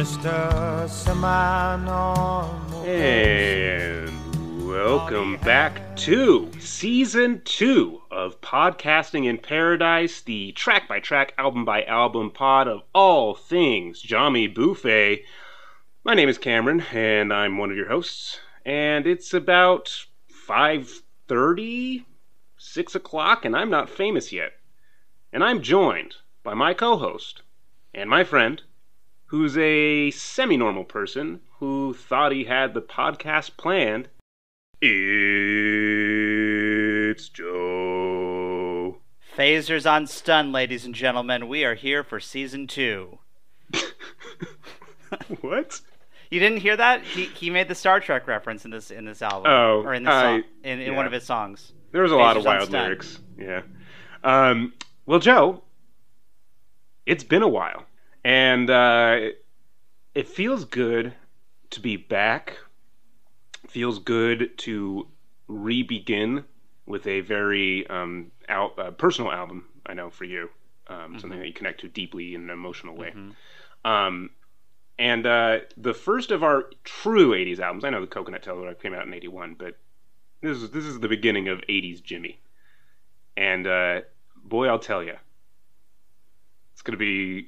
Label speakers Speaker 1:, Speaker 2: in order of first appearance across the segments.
Speaker 1: just a semi-normal.
Speaker 2: And welcome back to Season 2 of Podcasting in Paradise, the track-by-track, album-by-album pod of all things Jamie Buffet. My name is Cameron, and I'm one of your hosts, and it's about 5:30, 6 o'clock, and I'm not famous yet. And I'm joined by my co-host and my friend, who's a semi-normal person who thought he had the podcast planned. It's Joe.
Speaker 3: Phasers on stun, ladies and gentlemen. We are here for Season 2.
Speaker 2: What?
Speaker 3: You didn't hear that? He made the Star Trek reference in this album.
Speaker 2: Oh,
Speaker 3: or in this song, in
Speaker 2: yeah.
Speaker 3: one of his songs.
Speaker 2: There was a lot of
Speaker 3: Phasers on
Speaker 2: wild
Speaker 3: stun.
Speaker 2: lyrics. Yeah. Well, Joe, it's been a while. And it feels good to be back. It feels good to re-begin with a very personal album, I know, for you. Something that you connect to deeply in an emotional way. And the first of our true 80s albums, I know the Coconut Telegraph came out in 81, but this is the beginning of 80s Jimmy. And boy, I'll tell you, it's going to be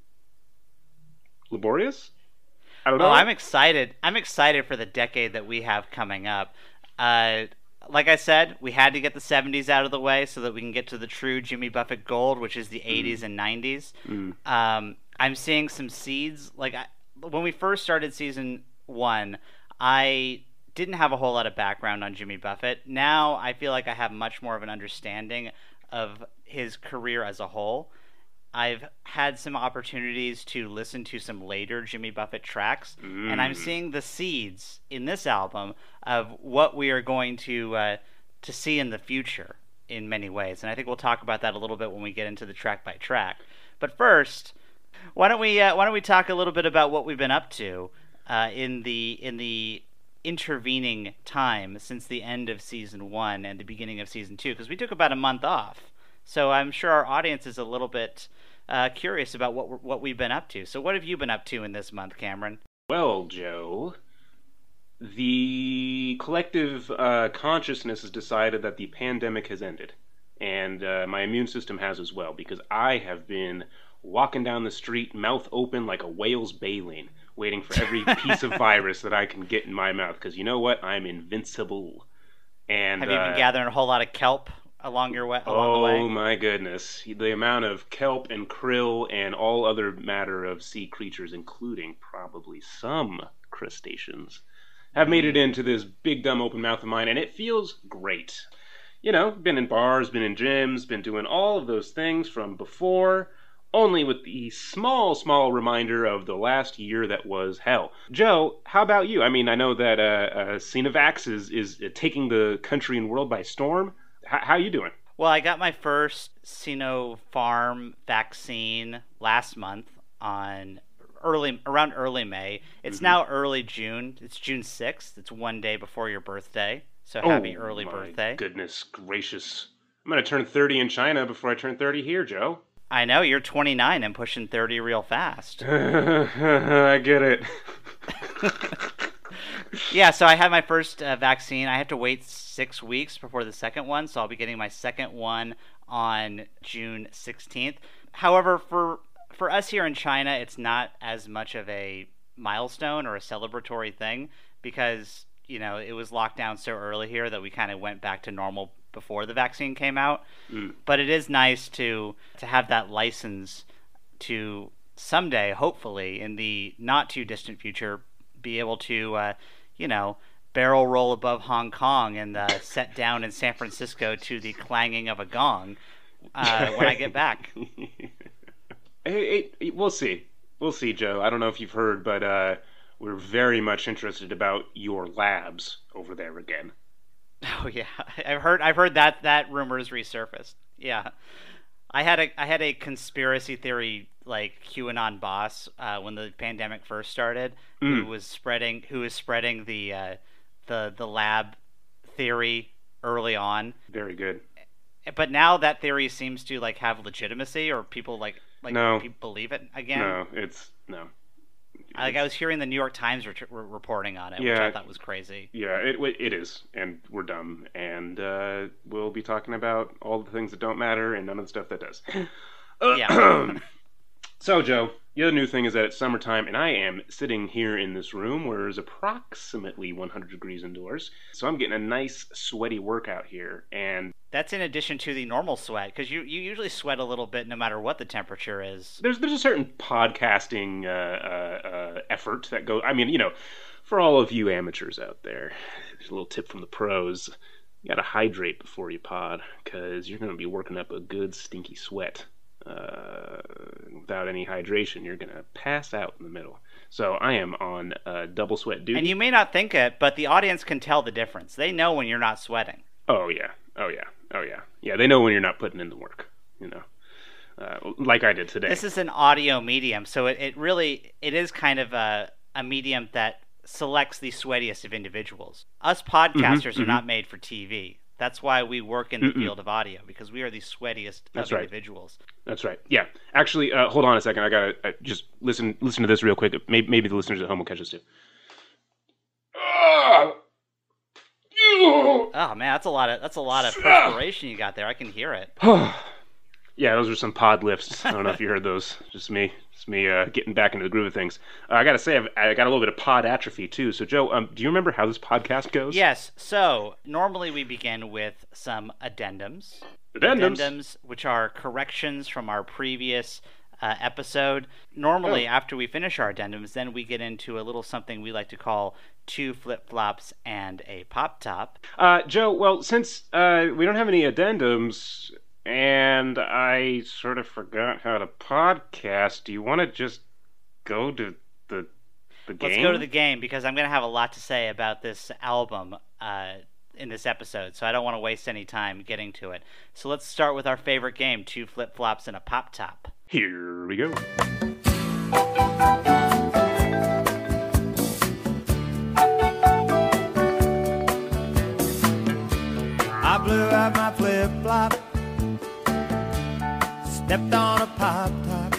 Speaker 2: laborious? I don't know.
Speaker 3: Oh, I'm excited. I'm excited for the decade that we have coming up. Like I said, we had to get the 70s out of the way so that we can get to the true Jimmy Buffett gold, which is the 80s and 90s. I'm seeing some seeds. When we first started Season 1, I didn't have a whole lot of background on Jimmy Buffett. Now I feel like I have much more of an understanding of his career as a whole. I've had some opportunities to listen to some later Jimmy Buffett tracks, and I'm seeing the seeds in this album of what we are going to see in the future in many ways. And I think we'll talk about that a little bit when we get into the track by track. But first, why don't we talk a little bit about what we've been up to in the intervening time since the end of Season 1 and the beginning of Season 2, because we took about a month off. So I'm sure our audience is a little bit curious about what we've been up to. So what have you been up to in this month, Cameron?
Speaker 2: Well, Joe, the collective consciousness has decided that the pandemic has ended. And my immune system has as well, because I have been walking down the street, mouth open like a whale's baleen, waiting for every piece of virus that I can get in my mouth. Because you know what? I'm invincible. And
Speaker 3: have you been gathering a whole lot of kelp along the way?
Speaker 2: Oh my goodness. The amount of kelp and krill and all other matter of sea creatures, including probably some crustaceans, have made it into this big dumb open mouth of mine, and it feels great. You know, been in bars, been in gyms, been doing all of those things from before, only with the small reminder of the last year that was hell. Joe, how about you? I mean, I know that Sinovax is taking the country and world by storm. How you doing?
Speaker 3: Well, I got my first Sinopharm vaccine last month around early May. It's now early June. It's June 6th. It's one day before your birthday. So happy early birthday.
Speaker 2: Goodness gracious. I'm going to turn 30 in China before I turn 30 here, Joe.
Speaker 3: I know, you're 29 and pushing 30 real fast.
Speaker 2: I get it.
Speaker 3: Yeah, so I had my first vaccine. I have to wait 6 weeks before the second one, so I'll be getting my second one on June 16th. However, for us here in China, it's not as much of a milestone or a celebratory thing because, you know, it was locked down so early here that we kind of went back to normal before the vaccine came out. But it is nice to have that license to someday, hopefully, in the not too distant future, be able to, barrel roll above Hong Kong and set down in San Francisco to the clanging of a gong when I get back.
Speaker 2: Hey, we'll see. We'll see, Joe. I don't know if you've heard, but we're very much interested about your labs over there again.
Speaker 3: Oh yeah, I've heard that rumor has resurfaced. Yeah, I had a conspiracy theory like QAnon boss when the pandemic first started, who was spreading the lab theory early on.
Speaker 2: Very good.
Speaker 3: But now that theory seems to have legitimacy, or people like
Speaker 2: no.
Speaker 3: people believe it again.
Speaker 2: No.
Speaker 3: I was hearing the New York Times reporting on it, which I thought was crazy.
Speaker 2: Yeah, it is, and we're dumb, and we'll be talking about all the things that don't matter and none of the stuff that does.
Speaker 3: Yeah.
Speaker 2: So, Joe, the other new thing is that it's summertime, and I am sitting here in this room where it's approximately 100 degrees indoors. So I'm getting a nice, sweaty workout here, and
Speaker 3: that's in addition to the normal sweat, because you usually sweat a little bit no matter what the temperature is.
Speaker 2: There's a certain podcasting effort that goes. I mean, for all of you amateurs out there, there's a little tip from the pros. You got to hydrate before you pod, because you're going to be working up a good, stinky sweat. Without any hydration, you're going to pass out in the middle. So I am on double sweat duty.
Speaker 3: And you may not think it, but the audience can tell the difference. They know when you're not sweating.
Speaker 2: Oh, yeah. Yeah, they know when you're not putting in the work, like I did today.
Speaker 3: This is an audio medium, so it is kind of a medium that selects the sweatiest of individuals. Us podcasters are not made for TV. That's why we work in the field of audio, because we are the sweatiest of individuals.
Speaker 2: That's right. Yeah. Actually, hold on a second. I gotta just listen to this real quick. Maybe the listeners at home will catch this too.
Speaker 3: Oh man, that's a lot of perspiration you got there. I can hear it.
Speaker 2: Yeah, those are some pod lifts. I don't know if you heard those. Just me getting back into the groove of things. I gotta say, I got a little bit of pod atrophy too. So, Joe, do you remember how this podcast goes?
Speaker 3: Yes. So normally we begin with some addendums.
Speaker 2: Addendums,
Speaker 3: which are corrections from our previous episode. Normally, after we finish our addendums, then we get into a little something we like to call 2 flip-flops and a pop-top.
Speaker 2: Joe, well, since we don't have any addendums, and I sort of forgot how to podcast, do you want to just go to the game?
Speaker 3: Let's go to the game, because I'm going to have a lot to say about this album in this episode, so I don't want to waste any time getting to it. So let's start with our favorite game, 2 flip-flops and a pop-top.
Speaker 2: Here we go.
Speaker 1: I blew out my flip-flop, stepped on a pop-top,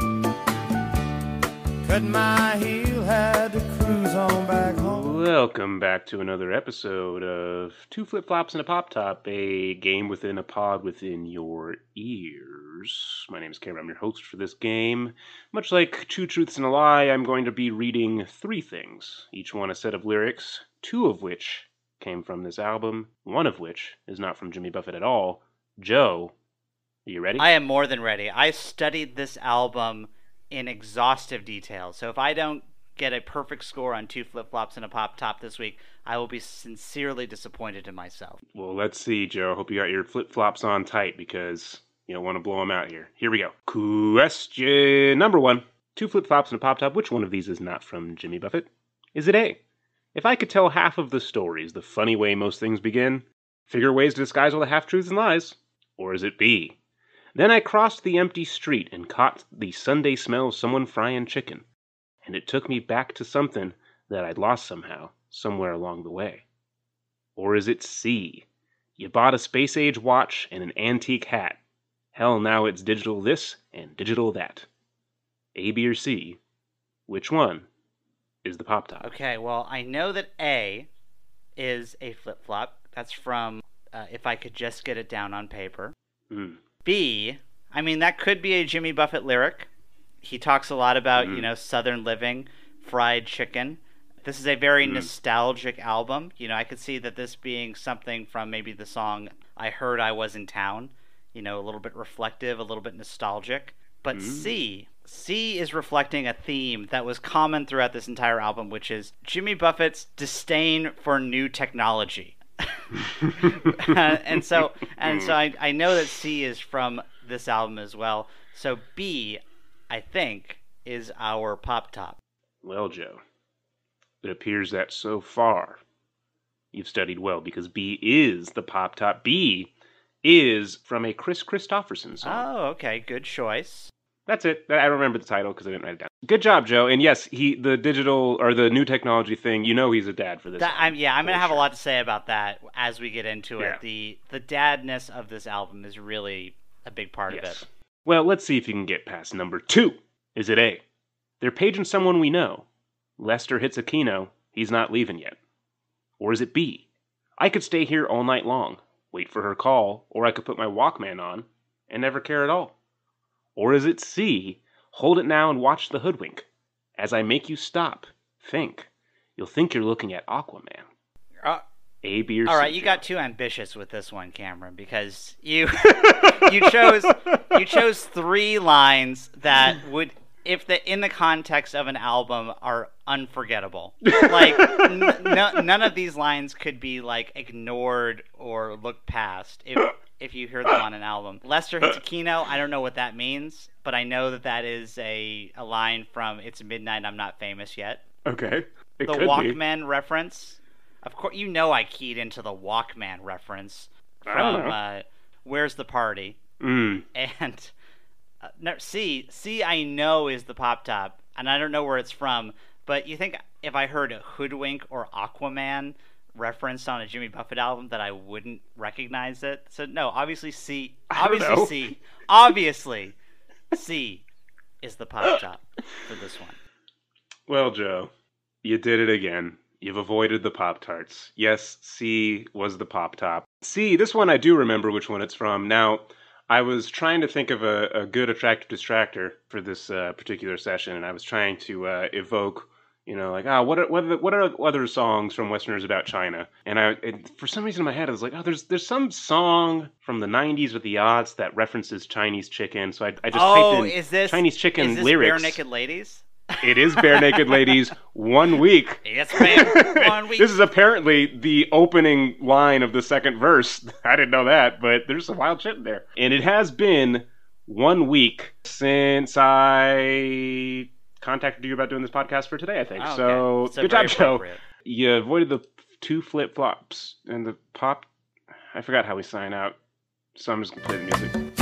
Speaker 1: cut my heel, had to cruise on back home.
Speaker 2: Welcome back to another episode of 2 Flip-Flops and a Pop-Top, a game within a pod within your ears. My name is Cameron. I'm your host for this game. Much like 2 Truths and a Lie, I'm going to be reading 3 things, each one a set of lyrics, 2 of which came from this album, 1 of which is not from Jimmy Buffett at all. Joe, are you ready?
Speaker 3: I am more than ready. I studied this album in exhaustive detail, so if I don't get a perfect score on 2 flip-flops and a pop-top this week, I will be sincerely disappointed in myself.
Speaker 2: Well, let's see, Joe. Hope you got your flip-flops on tight, because you don't want to blow them out here. Here we go. Question number 1. 2 flip-flops and a pop-top. Which one of these is not from Jimmy Buffett? Is it A? If I could tell half of the stories the funny way most things begin, figure ways to disguise all the half-truths and lies. Or is it B? Then I crossed the empty street and caught the Sunday smell of someone frying chicken. And it took me back to something that I'd lost somehow, somewhere along the way. Or is it C? You bought a space-age watch and an antique hat. Hell, now it's digital this and digital that. A, B, or C? Which one is the pop-top?
Speaker 3: Okay, well, I know that A is a flip-flop. That's from If I Could Just Get It Down on Paper. B, I mean, that could be a Jimmy Buffett lyric. He talks a lot about, Southern living, fried chicken. This is a very nostalgic album. I could see that this being something from maybe the song I Heard I Was in Town. A little bit reflective, a little bit nostalgic. But C is reflecting a theme that was common throughout this entire album, which is Jimmy Buffett's disdain for new technology. and so I know that C is from this album as well. So B, I think, is our pop-top.
Speaker 2: Well, Joe, it appears that so far you've studied well, because B is the pop-top. B is from a Chris Christopherson song.
Speaker 3: Oh, okay, good choice.
Speaker 2: That's it. I don't remember the title because I didn't write it down. Good job, Joe. And yes, the digital or the new technology thing, he's a dad for this.
Speaker 3: I'm going to have a lot to say about that as we get into it. The dadness of this album is really a big part of it.
Speaker 2: Well, let's see if you can get past number 2. Is it A? They're paging someone we know. Lester hits a keno. He's not leaving yet. Or is it B? I could stay here all night long, wait for her call, or I could put my Walkman on and never care at all. Or is it C? Hold it now and watch the hoodwink. As I make you stop, think. You'll think you're looking at Aquaman. A, B, or C.
Speaker 3: All right, you got too ambitious with this one, Cameron, because you chose 3 lines that would, if in the context of an album, are unforgettable. Like none of these lines could be like ignored or looked past if you heard them on an album. Lester hits a keno. I don't know what that means, but I know that is a line from It's Midnight, I'm Not Famous Yet.
Speaker 2: Okay.
Speaker 3: The Walkman reference. Of course, you know I keyed into the Walkman reference from Where's the Party? And no, C I know is the Pop Top, and I don't know where it's from, but you think if I heard a Hoodwink or Aquaman referenced on a Jimmy Buffett album that I wouldn't recognize it? So no, obviously C. Obviously C is the Pop Top for this one.
Speaker 2: Well, Joe, you did it again. You've avoided the Pop-Tarts. Yes, C was the Pop Top. C, this one I do remember which one it's from. Now, I was trying to think of a good attractive distractor for this particular session, and I was trying to evoke, what are other songs from Westerners about China? And for some reason in my head, I was like, there's some song from the 90s with the Yachts that references Chinese chicken. So I just typed in Chinese chicken lyrics.
Speaker 3: Bare Naked Ladies?
Speaker 2: It is Bare Naked Ladies, 1 week.
Speaker 3: Yes, ma'am. 1 week.
Speaker 2: This is apparently the opening line of the second verse. I didn't know that, but there's some wild shit in there. And it has been 1 week since I contacted you about doing this podcast for today, I think.
Speaker 3: Oh, okay.
Speaker 2: So good job, Joe. You avoided the 2 flip-flops and the pop. I forgot how we sign out, so I'm just going to play the music.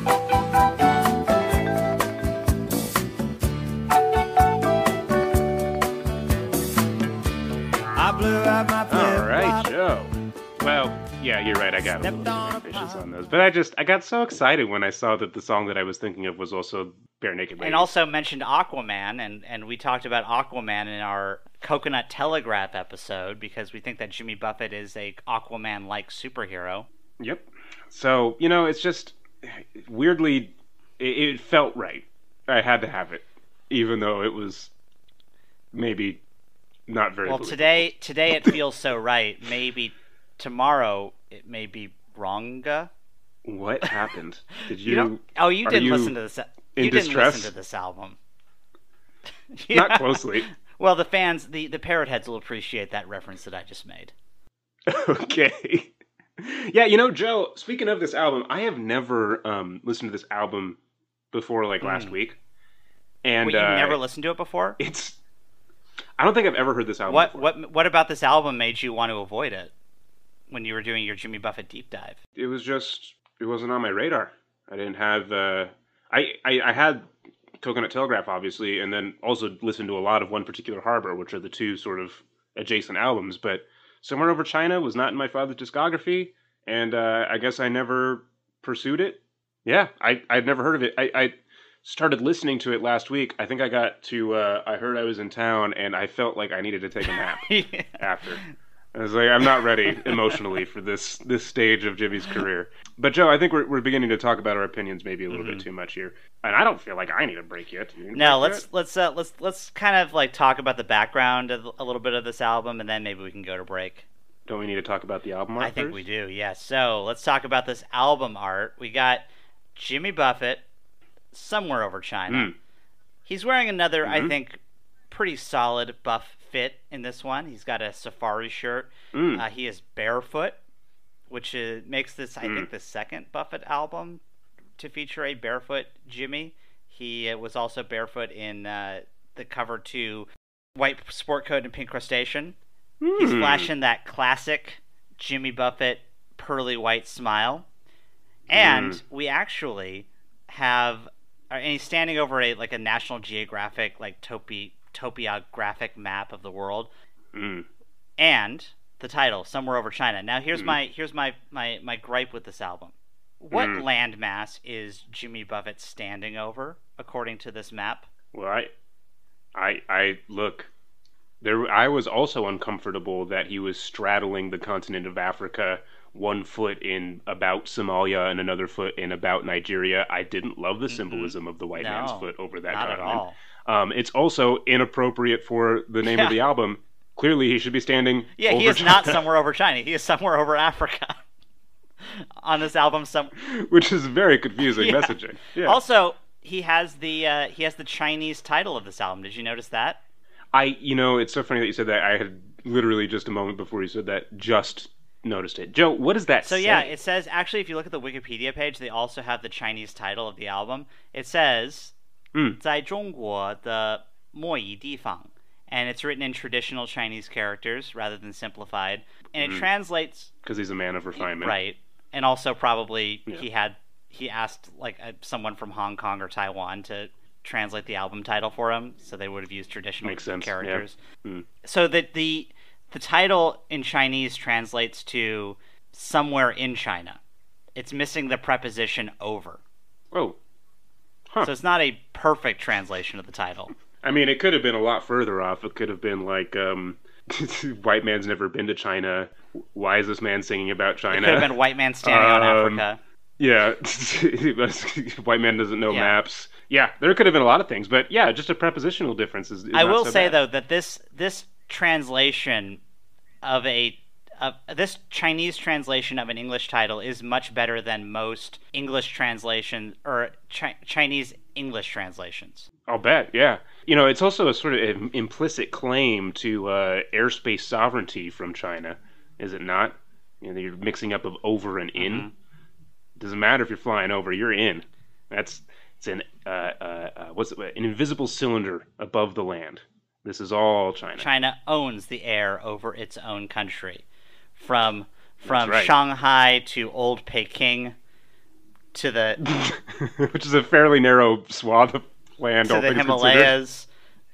Speaker 2: All right, Joe. Well, yeah, you're right. I got a little ambitious on those, but I got so excited when I saw that the song that I was thinking of was also Bare Naked Ladies.
Speaker 3: And also mentioned Aquaman, and we talked about Aquaman in our Coconut Telegraph episode because we think that Jimmy Buffett is a Aquaman-like superhero.
Speaker 2: Yep. So it's just weirdly, it felt right. I had to have it, even though it was maybe not very
Speaker 3: well.
Speaker 2: believable.
Speaker 3: Today it feels so right. Maybe tomorrow it may be wronga.
Speaker 2: What happened? Did you?
Speaker 3: You didn't listen to this. You didn't listen to this album. Yeah.
Speaker 2: Not closely.
Speaker 3: Well, the fans, the parrot heads will appreciate that reference that I just made.
Speaker 2: Okay. Yeah, Joe. Speaking of this album, I have never listened to this album before, last week. And
Speaker 3: Wait, you've never listened to it before?
Speaker 2: I don't think I've ever heard this album before.
Speaker 3: What about this album made you want to avoid it when you were doing your Jimmy Buffett deep dive?
Speaker 2: It wasn't on my radar. I didn't have I had Coconut Telegraph, obviously, and then also listened to a lot of One Particular Harbor, which are the 2 sort of adjacent albums, but Somewhere Over China was not in my father's discography, and I guess I never pursued it. Yeah, I'd never heard of it. I started listening to it last week. I think I got to, I heard I was in town, and I felt like I needed to take a nap after. I was like, I'm not ready emotionally for this stage of Jimmy's career. But Joe, I think we're beginning to talk about our opinions maybe a little bit too much here, and I don't feel like I need a break yet.
Speaker 3: No, let's kind of talk about the background of a little bit of this album, and then maybe we can go to break.
Speaker 2: Don't we need to talk about the album art?
Speaker 3: I think we do. Yes. So let's talk about this album art. We got Jimmy Buffett, Somewhere Over China. He's wearing another, I think, pretty solid buff fit in this one. He's got a safari shirt. He is barefoot, which makes this, I think, the second Buffett album to feature a barefoot Jimmy. He was also barefoot in the cover to White Sport Coat and Pink Crustacean. He's flashing that classic Jimmy Buffett pearly white smile. And we actually have... And he's standing over a National Geographic topographic map of the world, and the title Somewhere Over China. Now here's my gripe with this album. What landmass is Jimmy Buffett standing over according to this map?
Speaker 2: Well, I look. I was also uncomfortable that he was straddling the continent of Africa, one foot in about Somalia and another foot in about Nigeria. I didn't love the symbolism of the white man's foot over that
Speaker 3: not
Speaker 2: continent.
Speaker 3: at all.
Speaker 2: It's also inappropriate for the name of the album. Clearly, he should be standing.
Speaker 3: Yeah, he is
Speaker 2: China.
Speaker 3: not somewhere over China. He is somewhere over Africa. On this album,
Speaker 2: which is very confusing messaging. Yeah.
Speaker 3: Also, he has the Chinese title of this album. Did you notice that?
Speaker 2: It's so funny that you said that. I had literally just a moment before you said that just noticed it. Joe, what does that say?
Speaker 3: So yeah, it says, actually, if you look at the Wikipedia page, they also have the Chinese title of the album. It says, 在中国的某一地方. And it's written in traditional Chinese characters rather than simplified. And it translates...
Speaker 2: Because he's a man of refinement.
Speaker 3: Right. And also probably he asked like someone from Hong Kong or Taiwan to translate the album title for him, so they would have used traditional characters. Yeah. So that the title in Chinese translates to somewhere in China. It's missing the preposition over.
Speaker 2: Oh. Huh.
Speaker 3: So it's not a perfect translation of the title.
Speaker 2: I mean, it could have been a lot further off. It could have been like, white man's never been to China. Why is this man singing about China?
Speaker 3: It could have been white man standing on Africa.
Speaker 2: Yeah. White man doesn't know maps. Yeah, there could have been a lot of things. But yeah, just a prepositional difference is
Speaker 3: I
Speaker 2: not
Speaker 3: will
Speaker 2: so
Speaker 3: say,
Speaker 2: bad.
Speaker 3: though, that this translation of this Chinese translation of an English title is much better than most English translation or Chinese English translations.
Speaker 2: I'll bet, yeah. It's also a sort of implicit claim to airspace sovereignty from China, is it not? You're mixing up of over and in. Mm-hmm. Doesn't matter if you're flying over, you're in. It's an invisible cylinder above the land. This is all China.
Speaker 3: China owns the air over its own country. From
Speaker 2: right.
Speaker 3: Shanghai to Old Peking to the
Speaker 2: which is a fairly narrow swath of land
Speaker 3: to the Himalayas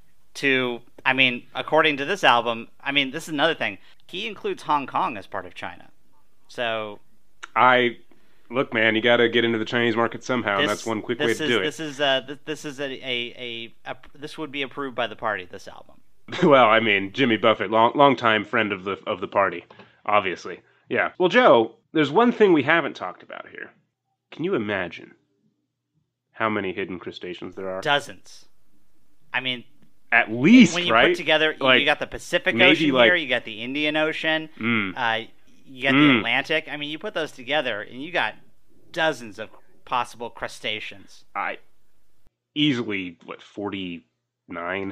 Speaker 3: to, according to this album, this is another thing. He includes Hong Kong as part of China. So
Speaker 2: look, man, you got to get into the Chinese market somehow, and that's one quick way to do it.
Speaker 3: This would be approved by the party, this album.
Speaker 2: Well, Jimmy Buffett, long-time friend of the party, obviously. Yeah. Well, Joe, there's one thing we haven't talked about here. Can you imagine how many hidden crustaceans there are?
Speaker 3: Dozens.
Speaker 2: At least,
Speaker 3: when you
Speaker 2: right?
Speaker 3: put together, you got the Pacific Ocean here, you got the Indian Ocean, you got the Atlantic. You put those together, and you got dozens of possible crustaceans.
Speaker 2: Easily, 49?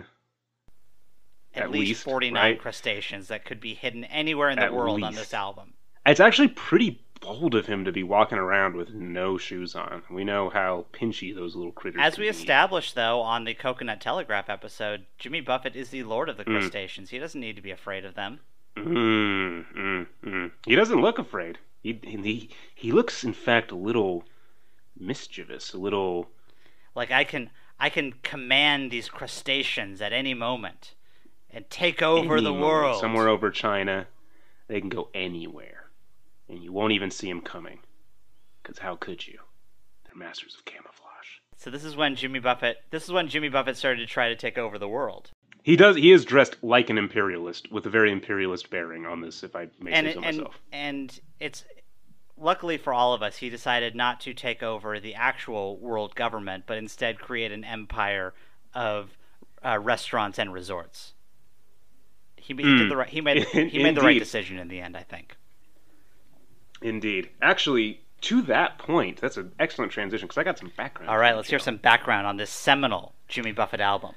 Speaker 3: At least 49
Speaker 2: right?
Speaker 3: crustaceans that could be hidden anywhere in the world on this album.
Speaker 2: It's actually pretty bold of him to be walking around with no shoes on. We know how pinchy those little critters
Speaker 3: As we
Speaker 2: be.
Speaker 3: established, though, on the Coconut Telegraph episode, Jimmy Buffett is the lord of the crustaceans. He doesn't need to be afraid of them.
Speaker 2: He doesn't look afraid. He looks, in fact, a little mischievous, a little...
Speaker 3: Like, I can command these crustaceans at any moment and take over the world.
Speaker 2: Somewhere over China, they can go anywhere. And you won't even see them coming. Because how could you? They're masters of camouflage.
Speaker 3: So this is when Jimmy Buffett started to try to take over the world.
Speaker 2: He is dressed like an imperialist, with a very imperialist bearing on this, if I may say so myself.
Speaker 3: And it's... Luckily for all of us, he decided not to take over the actual world government, but instead create an empire of restaurants and resorts. He made the right decision in the end, I think.
Speaker 2: Indeed. Actually, to that point, that's an excellent transition, because I got some background.
Speaker 3: All right, let's hear some background on this seminal Jimmy Buffett album.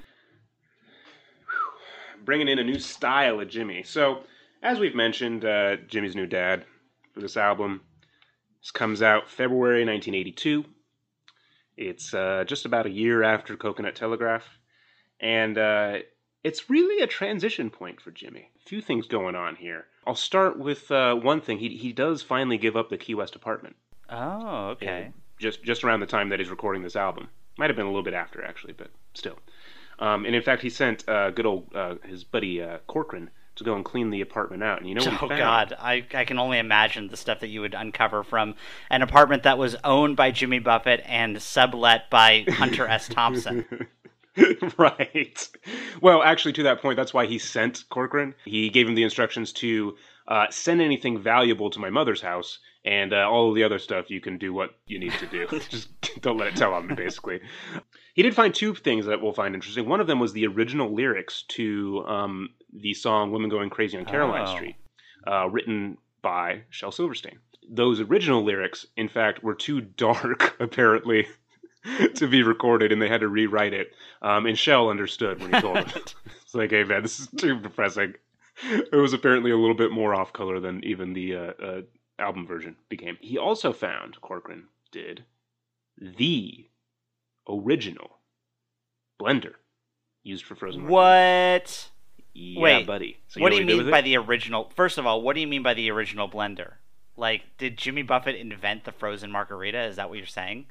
Speaker 2: Bringing in a new style of Jimmy. So, as we've mentioned, Jimmy's new dad for this album. This comes out February 1982. It's just about a year after Coconut Telegraph. And it's really a transition point for Jimmy. A few things going on here. I'll start with one thing. He does finally give up the Key West apartment.
Speaker 3: Oh, okay.
Speaker 2: Just around the time that he's recording this album. Might have been a little bit after, actually, but still. And in fact, he sent good old his buddy Corcoran to go and clean the apartment out. And you know what he found?
Speaker 3: God, I can only imagine the stuff that you would uncover from an apartment that was owned by Jimmy Buffett and sublet by Hunter S. Thompson.
Speaker 2: Right. Well, actually, to that point, that's why he sent Corcoran. He gave him the instructions to send anything valuable to my mother's house, and all of the other stuff you can do what you need to do. Just don't let it tell on me, basically. He did find two things that we'll find interesting. One of them was the original lyrics to the song Women Going Crazy on Caroline Street, written by Shel Silverstein. Those original lyrics, in fact, were too dark, apparently, to be recorded, and they had to rewrite it. And Shel understood when he told him. It's like, hey, man, this is too depressing. It was apparently a little bit more off-color than even the album version became. He also found, Corcoran did, the original blender used for frozen margaritas.
Speaker 3: What?
Speaker 2: Yeah,
Speaker 3: Wait,
Speaker 2: buddy. So
Speaker 3: what do you mean by the original? First of all, what do you mean by the original blender? Like, did Jimmy Buffett invent the frozen margarita? Is that what you're saying?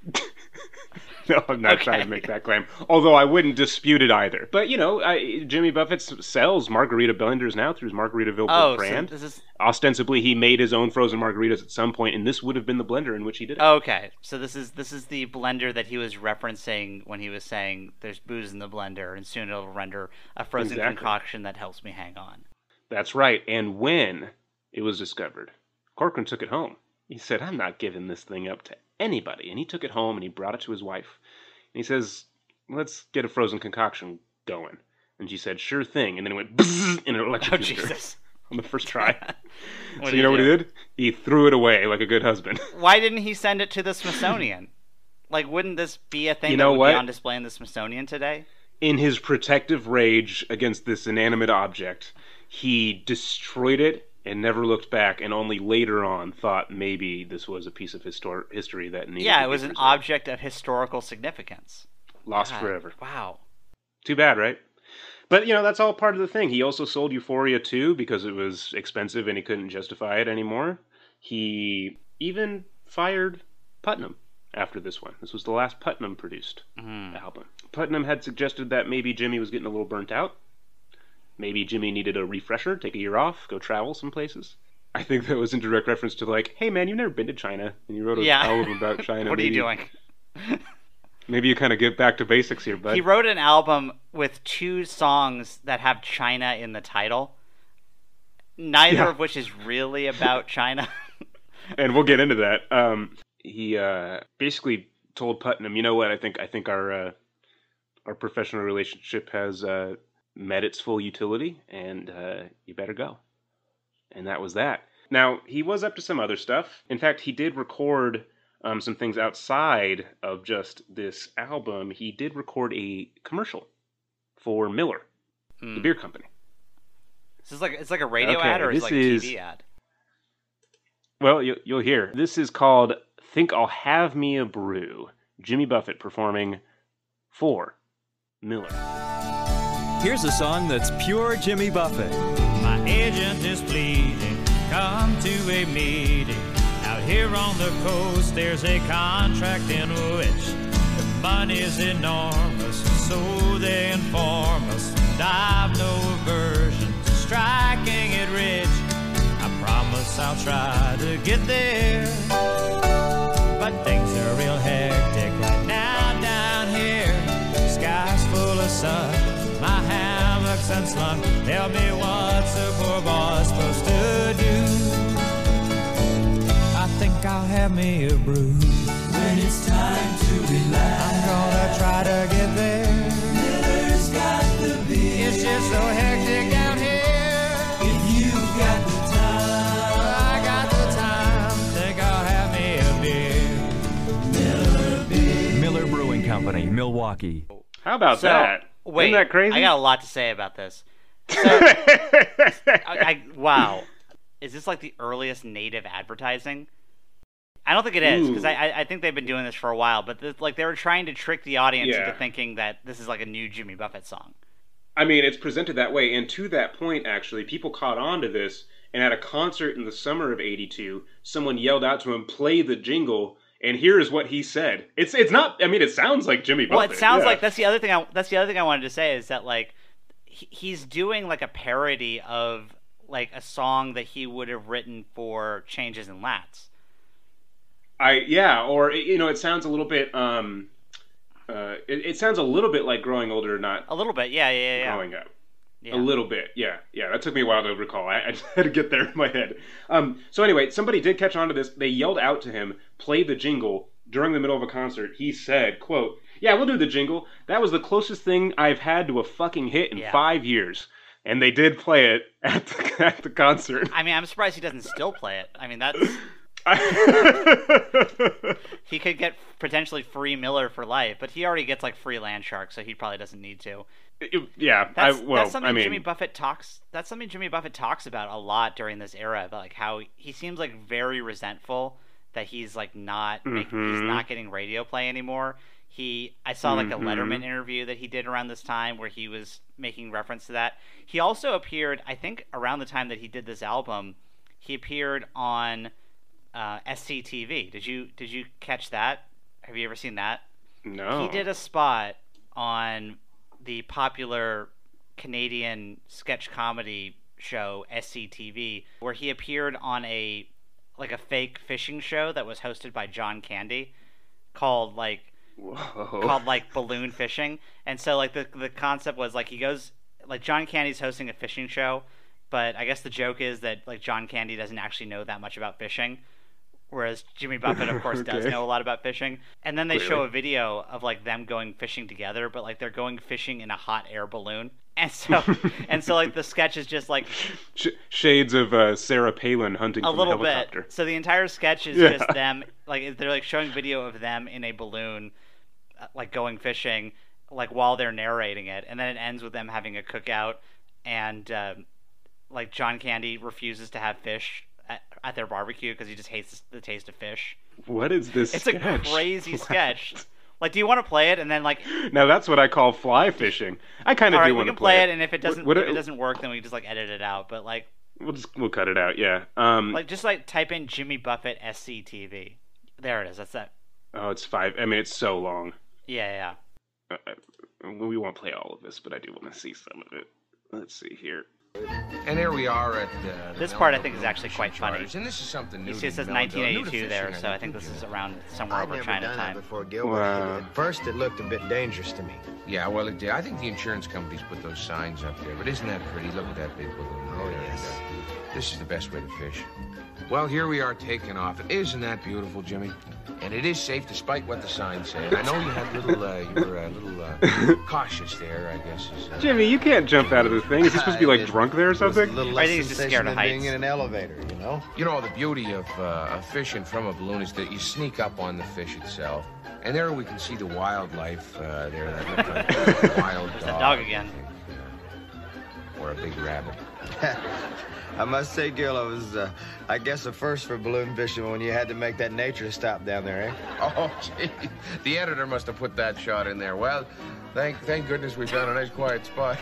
Speaker 2: No, I'm not trying to make that claim. Although I wouldn't dispute it either. But, you know, Jimmy Buffett sells margarita blenders now through his Margaritaville brand.
Speaker 3: So this is...
Speaker 2: Ostensibly, he made his own frozen margaritas at some point, and this would have been the blender in which he did it.
Speaker 3: Okay, so this is the blender that he was referencing when he was saying there's booze in the blender, and soon it'll render a frozen concoction that helps me hang on.
Speaker 2: That's right. And when it was discovered, Corcoran took it home. He said, I'm not giving this thing up to anybody. And he took it home and he brought it to his wife. And he says, let's get a frozen concoction going. And she said, sure thing. And then it went bzzz, and it electrocuted her on the first try. So you know what he did? He threw it away like a good husband.
Speaker 3: Why didn't he send it to the Smithsonian? Like, wouldn't this be a thing that would be on display in the Smithsonian today?
Speaker 2: In his protective rage against this inanimate object, he destroyed it and never looked back, and only later on thought maybe this was a piece of history that needed to be
Speaker 3: it was an object of historical significance.
Speaker 2: Lost forever.
Speaker 3: Wow.
Speaker 2: Too bad, right? But, you know, that's all part of the thing. He also sold Euphoria 2 because it was expensive and he couldn't justify it anymore. He even fired Putnam after this one. This was the last Putnam-produced album. Putnam had suggested that maybe Jimmy was getting a little burnt out. Maybe Jimmy needed a refresher, take a year off, go travel some places. I think that was in direct reference to like, hey man, you've never been to China, and you wrote an album about China.
Speaker 3: What are you doing?
Speaker 2: Maybe you kind of get back to basics here, bud.
Speaker 3: He wrote an album with 2 songs that have China in the title, neither of which is really about China.
Speaker 2: And we'll get into that. He basically told Putnam, you know what, I think our professional relationship has met its full utility, and you better go. And that was that. Now, he was up to some other stuff. In fact, he did record some things outside of just this album. He did record a commercial for Miller, the beer company.
Speaker 3: Is this it's like a radio ad, or is it like a TV ad?
Speaker 2: Well, you'll hear. This is called Think I'll Have Me a Brew. Jimmy Buffett performing for Miller.
Speaker 4: Here's a song that's pure Jimmy Buffett.
Speaker 1: My agent is pleading, come to a meeting. Out here on the coast, there's a contract in which the money's enormous, so they inform us. And I've no aversion to striking it rich. I promise I'll try to get there, but things are real hectic right now down here. The sky's full of sun. My hammock's unslung. Tell me what's a poor boy supposed to do? I think I'll have me a brew. When it's time to relax, I'm gonna try to get there. Miller's got the beer. It's just so hectic down here. If you've got the time, I got the time. Think I'll have me a beer. Miller Beer.
Speaker 4: Miller Brewing Company, Milwaukee.
Speaker 2: How about that?
Speaker 3: Wait,
Speaker 2: isn't that crazy?
Speaker 3: I got a lot to say about this. So, wow. Is this like the earliest native advertising? I don't think it is, because I think they've been doing this for a while, but they were trying to trick the audience into thinking that this is like a new Jimmy Buffett song.
Speaker 2: I mean, it's presented that way, and to that point, actually, people caught on to this, and at a concert in the summer of '82, someone yelled out to him, play the jingle, and here is what he said. It's not. I mean, it sounds like Jimmy Buffett.
Speaker 3: Well, it sounds like that's the other thing. That's the other thing I wanted to say is that like he's doing like a parody of like a song that he would have written for Changes in Lats.
Speaker 2: Or you know, it sounds a little bit It sounds a little bit like growing older, not
Speaker 3: A little bit, yeah.
Speaker 2: growing up.
Speaker 3: Yeah.
Speaker 2: A little bit, yeah. That took me a while to recall. I just had to get there in my head. So anyway, somebody did catch on to this. They yelled out to him, play the jingle during the middle of a concert. He said, quote, "Yeah, we'll do the jingle. That was the closest thing I've had to a fucking hit in 5 years." And they did play it at the concert.
Speaker 3: I mean, I'm surprised he doesn't still play it. I mean, that's... He could get potentially free Miller for life, but he already gets like free Land Shark, so he probably doesn't need to. That's something Jimmy Buffett talks. That's something Jimmy Buffett talks about a lot during this era, about like how he seems like very resentful that he's like not he's not getting radio play anymore. I saw like a Letterman interview that he did around this time where he was making reference to that. He also appeared, I think, around the time that he did this album, he appeared on SCTV. Did you catch that? Have you ever seen that?
Speaker 2: No.
Speaker 3: He did a spot on the popular Canadian sketch comedy show SCTV where he appeared on a fake fishing show that was hosted by John Candy called Balloon Fishing. And so like the concept was like he goes, like John Candy's hosting a fishing show, but I guess the joke is that like John Candy doesn't actually know that much about fishing, whereas Jimmy Buffett of course does know a lot about fishing. And then they show a video of like them going fishing together, but like they're going fishing in a hot air balloon. And so like the sketch is just like
Speaker 2: shades of Sarah Palin hunting
Speaker 3: a
Speaker 2: from
Speaker 3: little
Speaker 2: a helicopter.
Speaker 3: bit. So the entire sketch is just them, like they're like showing video of them in a balloon, like going fishing, like while they're narrating it, and then it ends with them having a cookout, and like John Candy refuses to have fish at their barbecue because he just hates the taste of fish.
Speaker 2: What is this?
Speaker 3: It's
Speaker 2: sketch?
Speaker 3: a crazy sketch. Like, do you want to play it and then like?
Speaker 2: Now that's what I call fly fishing. I kind of do want to play
Speaker 3: it, and if it doesn't work, then we can just like edit it out. But like,
Speaker 2: we'll cut it out. Yeah.
Speaker 3: Like just like type in Jimmy Buffett SCTV. There it is. That's that.
Speaker 2: Oh, it's 5. I mean, it's so long.
Speaker 3: Yeah.
Speaker 2: We won't play all of this, but I do want to see some of it. Let's see here.
Speaker 5: And here we are at
Speaker 3: this part. I think is actually quite funny.
Speaker 5: And this is something new.
Speaker 3: You see, it says 1982 there, so I think this is around somewhere over Chinatown.
Speaker 6: Before, Gilbert.
Speaker 2: Wow.
Speaker 6: At first, it looked a bit dangerous to me.
Speaker 5: Yeah, well, it did. I think the insurance companies put those signs up there. But isn't that pretty? Look at that big balloon.
Speaker 6: Oh,
Speaker 5: there.
Speaker 6: yes.
Speaker 5: This is the best way to fish. Well, here we are taking off. Isn't that beautiful, Jimmy? And it is safe despite what the signs say. I know you had you were a little cautious there, I guess.
Speaker 2: Jimmy, you can't jump out of this thing. Is he supposed to be like drunk there or something?
Speaker 3: I think he's just scared of heights.
Speaker 6: Being in an elevator, you know?
Speaker 5: You know, the beauty of fishing from a balloon is that you sneak up on the fish itself. And there we can see the wildlife there. That looked like a wild dog.
Speaker 3: It's that dog again.
Speaker 5: Or a big rabbit.
Speaker 6: I must say, Gil, it was, I guess, a first for balloon fishing when you had to make that nature stop down there, eh?
Speaker 5: Oh, gee. The editor must have put that shot in there. Well, thank goodness we found a nice quiet spot.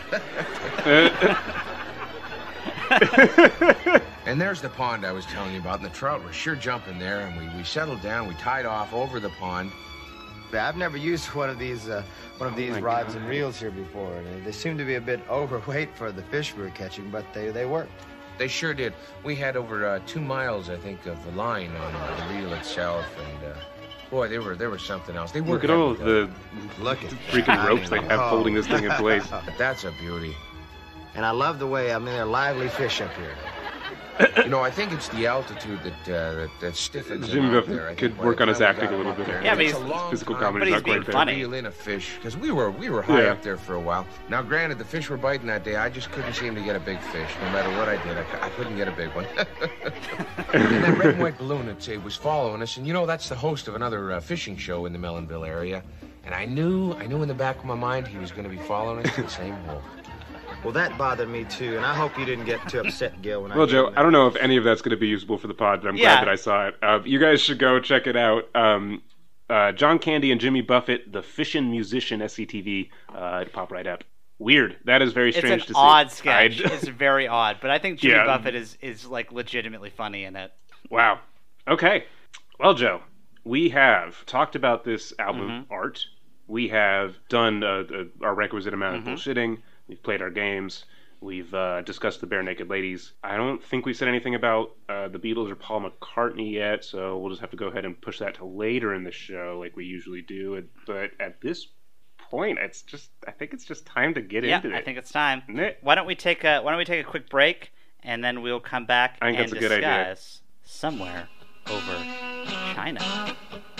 Speaker 5: And there's the pond I was telling you about, and the trout were sure jumping there, and we settled down, we tied off over the pond.
Speaker 6: I've never used one of these rods and reels here before, and they seem to be a bit overweight for the fish we were catching, but they worked.
Speaker 5: They sure did. We had over 2 miles, I think, of the line on the reel itself, and boy, they were something else. They
Speaker 2: Look at all the freaking ropes they have holding this thing in place.
Speaker 5: That's a beauty.
Speaker 6: And I love the way, they're lively fish up here.
Speaker 5: You know, I think it's the altitude that stiffens
Speaker 2: Jimmy
Speaker 5: him out
Speaker 2: Buffett
Speaker 5: there.
Speaker 2: could work on his acting a little bit.
Speaker 3: Yeah, but
Speaker 5: It's a long
Speaker 2: physical
Speaker 5: time
Speaker 2: comedy's not
Speaker 3: being
Speaker 2: quite
Speaker 3: funny.
Speaker 2: there.
Speaker 5: reel in a fish, because we were high up there for a while. Now, granted, the fish were biting that day. I just couldn't seem to get a big fish. No matter what I did, I couldn't get a big one. And that red and white balloon, it was following us, and you know, that's the host of another fishing show in the Mellonville area. And I knew in the back of my mind he was going to be following us to the same hole.
Speaker 6: Well, that bothered me, too, and I hope you didn't get too upset, Gil, when
Speaker 2: Well, Joe, I don't know if any of that's going to be usable for the pod, but I'm glad that I saw it. You guys should go check it out. John Candy and Jimmy Buffett, the Fishin' Musician, SCTV. It'd pop right up. Weird. That is very strange to see.
Speaker 3: It's an odd sketch. It's very odd, but I think Jimmy Buffett is like legitimately funny in it.
Speaker 2: Wow. Okay. Well, Joe, we have talked about this album art. We have done our requisite amount of bullshitting. We've played our games. We've discussed the Bare Naked Ladies. I don't think we said anything about the Beatles or Paul McCartney yet, so we'll just have to go ahead and push that to later in the show like we usually do. But at this point, I think it's just time to get into it.
Speaker 3: Yeah, I think it's time.
Speaker 2: Isn't it?
Speaker 3: Why don't we take a quick break, and then we'll come back
Speaker 2: I think
Speaker 3: and
Speaker 2: that's a good idea.
Speaker 3: discuss Somewhere Over China.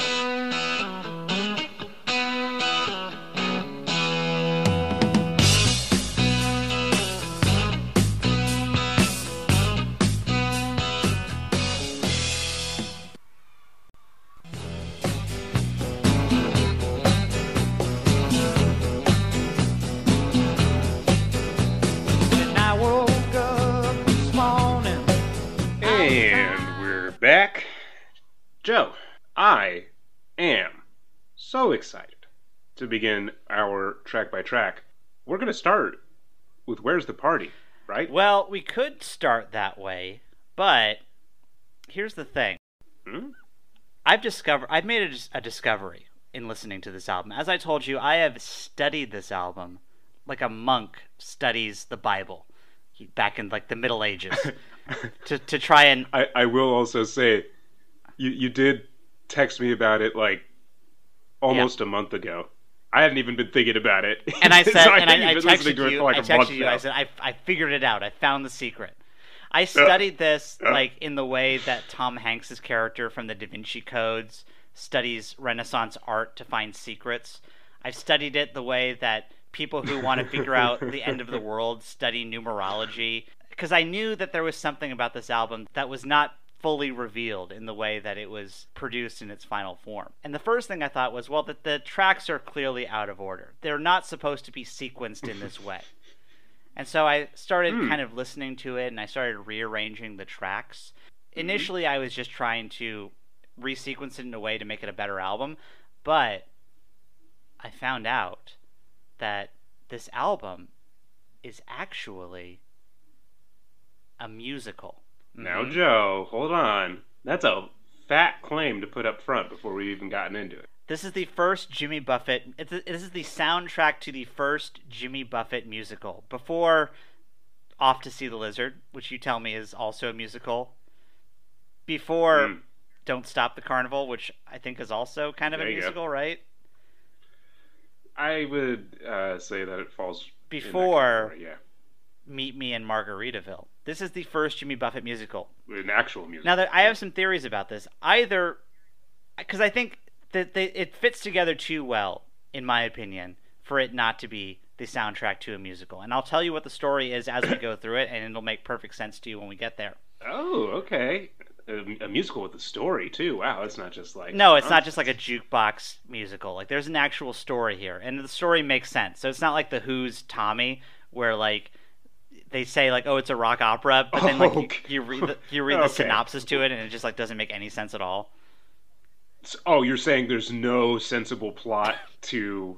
Speaker 2: And we're back. Joe, I am so excited to begin our track by track. We're going to start with Where's the Party, right?
Speaker 3: Well, we could start that way, but here's the thing. I've made a discovery in listening to this album. As I told you, I have studied this album like a monk studies the Bible back in like the Middle Ages to try and...
Speaker 2: I will also say, you did text me about it like almost a month ago. I hadn't even been thinking about it.
Speaker 3: And I said,
Speaker 2: so
Speaker 3: and I
Speaker 2: you've been listening
Speaker 3: texted
Speaker 2: to it
Speaker 3: you,
Speaker 2: for like
Speaker 3: I
Speaker 2: a month
Speaker 3: texted you,
Speaker 2: now.
Speaker 3: I said, I figured it out. I found the secret. I studied this like in the way that Tom Hanks's character from the Da Vinci Codes studies Renaissance art to find secrets. I've studied it the way that people who want to figure out the end of the world study numerology, because I knew that there was something about this album that was not fully revealed in the way that it was produced in its final form. And the first thing I thought was, well, that the tracks are clearly out of order. They're not supposed to be sequenced in this way. And so I started kind of listening to it, and I started rearranging the tracks. Initially, I was just trying to resequence it in a way to make it a better album, but I found out that this album is actually a musical.
Speaker 2: Now, Joe, hold on. That's a fat claim to put up front before we've even gotten into it.
Speaker 3: This is the first Jimmy Buffett... This is the soundtrack to the first Jimmy Buffett musical. Before Off to See the Lizard, which you tell me is also a musical. Before Don't Stop the Carnival, which I think is also kind of a musical, right?
Speaker 2: I would say that it falls
Speaker 3: before
Speaker 2: in that category, yeah.
Speaker 3: Meet Me in Margaritaville. This is the first Jimmy Buffett musical.
Speaker 2: An actual musical.
Speaker 3: Now, I have some theories about this. Either... Because I think that it fits together too well, in my opinion, for it not to be the soundtrack to a musical. And I'll tell you what the story is as we go through it, and it'll make perfect sense to you when we get there.
Speaker 2: Oh, okay. A musical with a story, too. Wow, it's not just like...
Speaker 3: No, it's not just like a jukebox musical. Like, there's an actual story here, and the story makes sense. So it's not like The Who's Tommy, where, like, they say, like, oh, it's a rock opera, but then, like, you read the synopsis to it, and it just, like, doesn't make any sense at all.
Speaker 2: Oh, you're saying there's no sensible plot to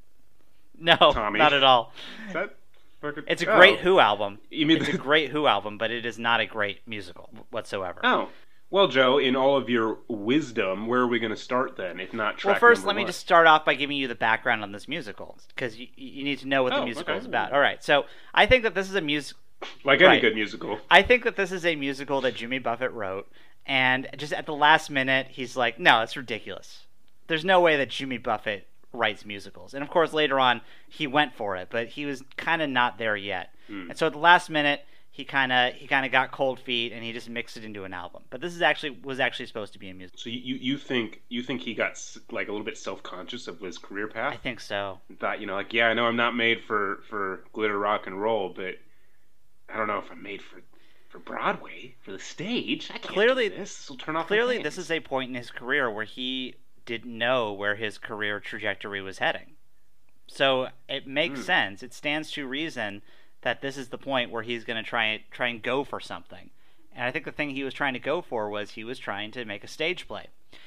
Speaker 3: No,
Speaker 2: Tommy?
Speaker 3: Not at all.
Speaker 2: Is that fucking...
Speaker 3: It's a great Who album.
Speaker 2: You mean
Speaker 3: it's a great Who album, but it is not a great musical whatsoever.
Speaker 2: Oh. Well, Joe, in all of your wisdom, where are we going to start then, if not track
Speaker 3: Well, first,
Speaker 2: number
Speaker 3: let me
Speaker 2: one?
Speaker 3: just start off by giving you the background on this musical, because you need to know what the musical is about. All right, so I think that this is a musical...
Speaker 2: Like any good musical.
Speaker 3: I think that this is a musical that Jimmy Buffett wrote, and just at the last minute, he's like, no, it's ridiculous. There's no way that Jimmy Buffett writes musicals. And of course, later on, he went for it, but he was kind of not there yet. And so at the last minute, he kind of got cold feet, and he just mixed it into an album. But this was actually supposed to be a musical.
Speaker 2: So you think he got like a little bit self-conscious of his career path?
Speaker 3: I think so.
Speaker 2: And thought, like, yeah, I know I'm not made for glitter rock and roll, but I don't know if I'm made for Broadway, for the stage. I can't do this. This will turn off my
Speaker 3: Clearly,
Speaker 2: fans.
Speaker 3: this is a point in his career where he didn't know where his career trajectory was heading. So it makes sense. It stands to reason that this is the point where he's going to try and go for something. And I think the thing he was trying to go for was he was trying to make a stage play.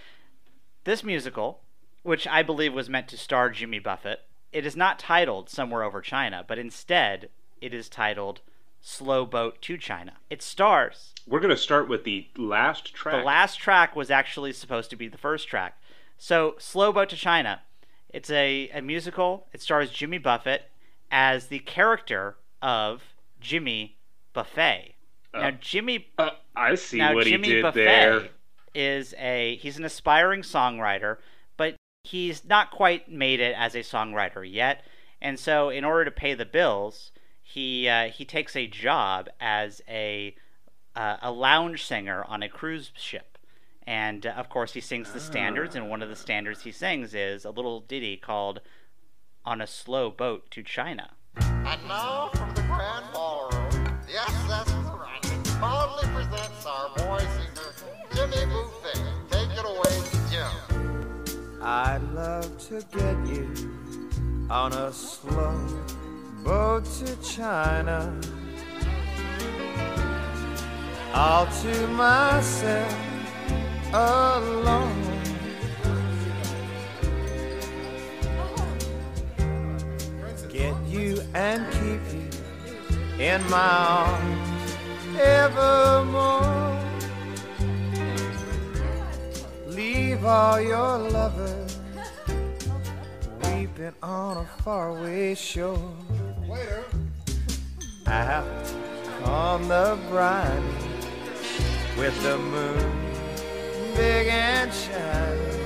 Speaker 3: This musical, which I believe was meant to star Jimmy Buffett, it is not titled Somewhere Over China, but instead it is titled Slow Boat to China. It stars...
Speaker 2: We're going to start with the last track.
Speaker 3: The last track was actually supposed to be the first track. So, Slow Boat to China. It's a musical. It stars Jimmy Buffett as the character of Jimmy Buffett. Now Jimmy
Speaker 2: I see
Speaker 3: now
Speaker 2: what
Speaker 3: Jimmy
Speaker 2: he did
Speaker 3: Buffett
Speaker 2: there.
Speaker 3: he's an aspiring songwriter, but he's not quite made it as a songwriter yet. And so in order to pay the bills, he takes a job as a lounge singer on a cruise ship. And of course he sings the standards, and one of the standards he sings is a little ditty called On a Slow Boat to China.
Speaker 7: And now from the Grand Ballroom, yes, that's right, proudly presents our boy singer, Jimmy Buffett. Take it away, Jim.
Speaker 8: I'd love to get you on a slow boat to China, all to myself alone. Get you and keep you in my arms evermore. Leave all your lovers weeping on a faraway shore. Waiter. Out on the briny with the moon big and shining.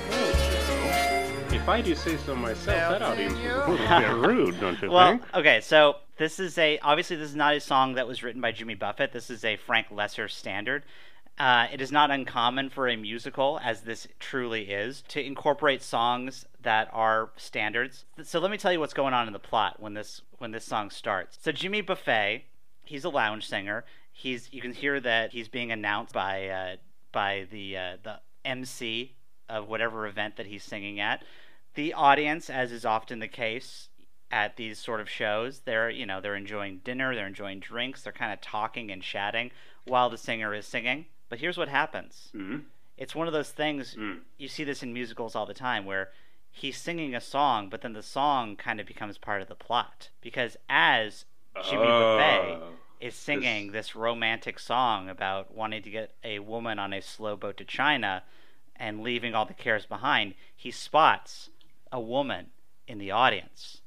Speaker 2: If I do say so myself, that audience was a little bit rude, don't you
Speaker 3: Well,
Speaker 2: think?
Speaker 3: okay, so this is obviously this is not a song that was written by Jimmy Buffett. This is a Frank Lesser standard. It is not uncommon for a musical, as this truly is, to incorporate songs that are standards. So let me tell you what's going on in the plot when this song starts. So Jimmy Buffett, he's a lounge singer. You can hear that he's being announced by the MC of whatever event that he's singing at. The audience, as is often the case at these sort of shows, they're enjoying dinner, they're enjoying drinks, they're kind of talking and chatting while the singer is singing. But here's what happens.
Speaker 2: Mm-hmm.
Speaker 3: It's one of those things, you see this in musicals all the time, where he's singing a song, but then the song kind of becomes part of the plot. Because as Jimmy Buffett is singing this romantic song about wanting to get a woman on a slow boat to China and leaving all the cares behind, he spots a woman in the audience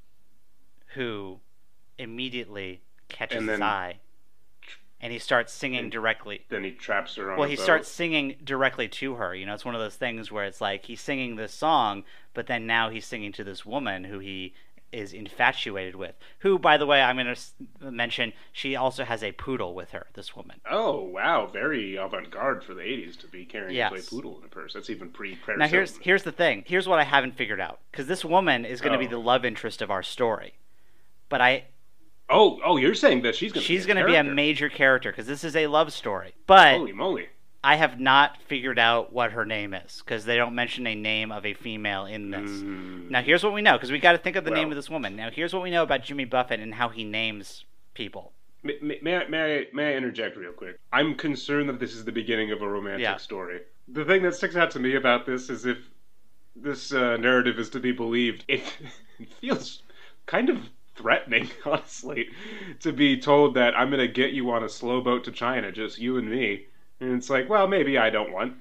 Speaker 3: who immediately catches his eye, and he starts singing directly.
Speaker 2: Then he traps her on
Speaker 3: Well,
Speaker 2: a
Speaker 3: he
Speaker 2: boat.
Speaker 3: starts singing directly to her. You know, it's one of those things where it's like he's singing this song, but then now he's singing to this woman who he is infatuated with. Who, by the way, I'm going to mention, she also has a poodle with her, this woman.
Speaker 2: Oh, wow. Very avant-garde for the 80s to be carrying a toy
Speaker 3: Yes.
Speaker 2: poodle in a purse. That's even pre-Predator.
Speaker 3: Now, here's the thing. Here's what I haven't figured out. Because this woman is going to be the love interest of our story. But
Speaker 2: Oh, you're saying that she's going to
Speaker 3: be a major character, because this is a love story. But
Speaker 2: holy moly.
Speaker 3: I have not figured out what her name is, because they don't mention a name of a female in this. Now, here's what we know, because we got to think of the name of this woman. Now, here's what we know about Jimmy Buffett and how he names people.
Speaker 2: May I interject real quick? I'm concerned that this is the beginning of a romantic story. The thing that sticks out to me about this is if this narrative is to be believed, it feels kind of threatening, honestly, to be told that I'm going to get you on a slow boat to China, just you and me. And it's like, well, maybe I don't want.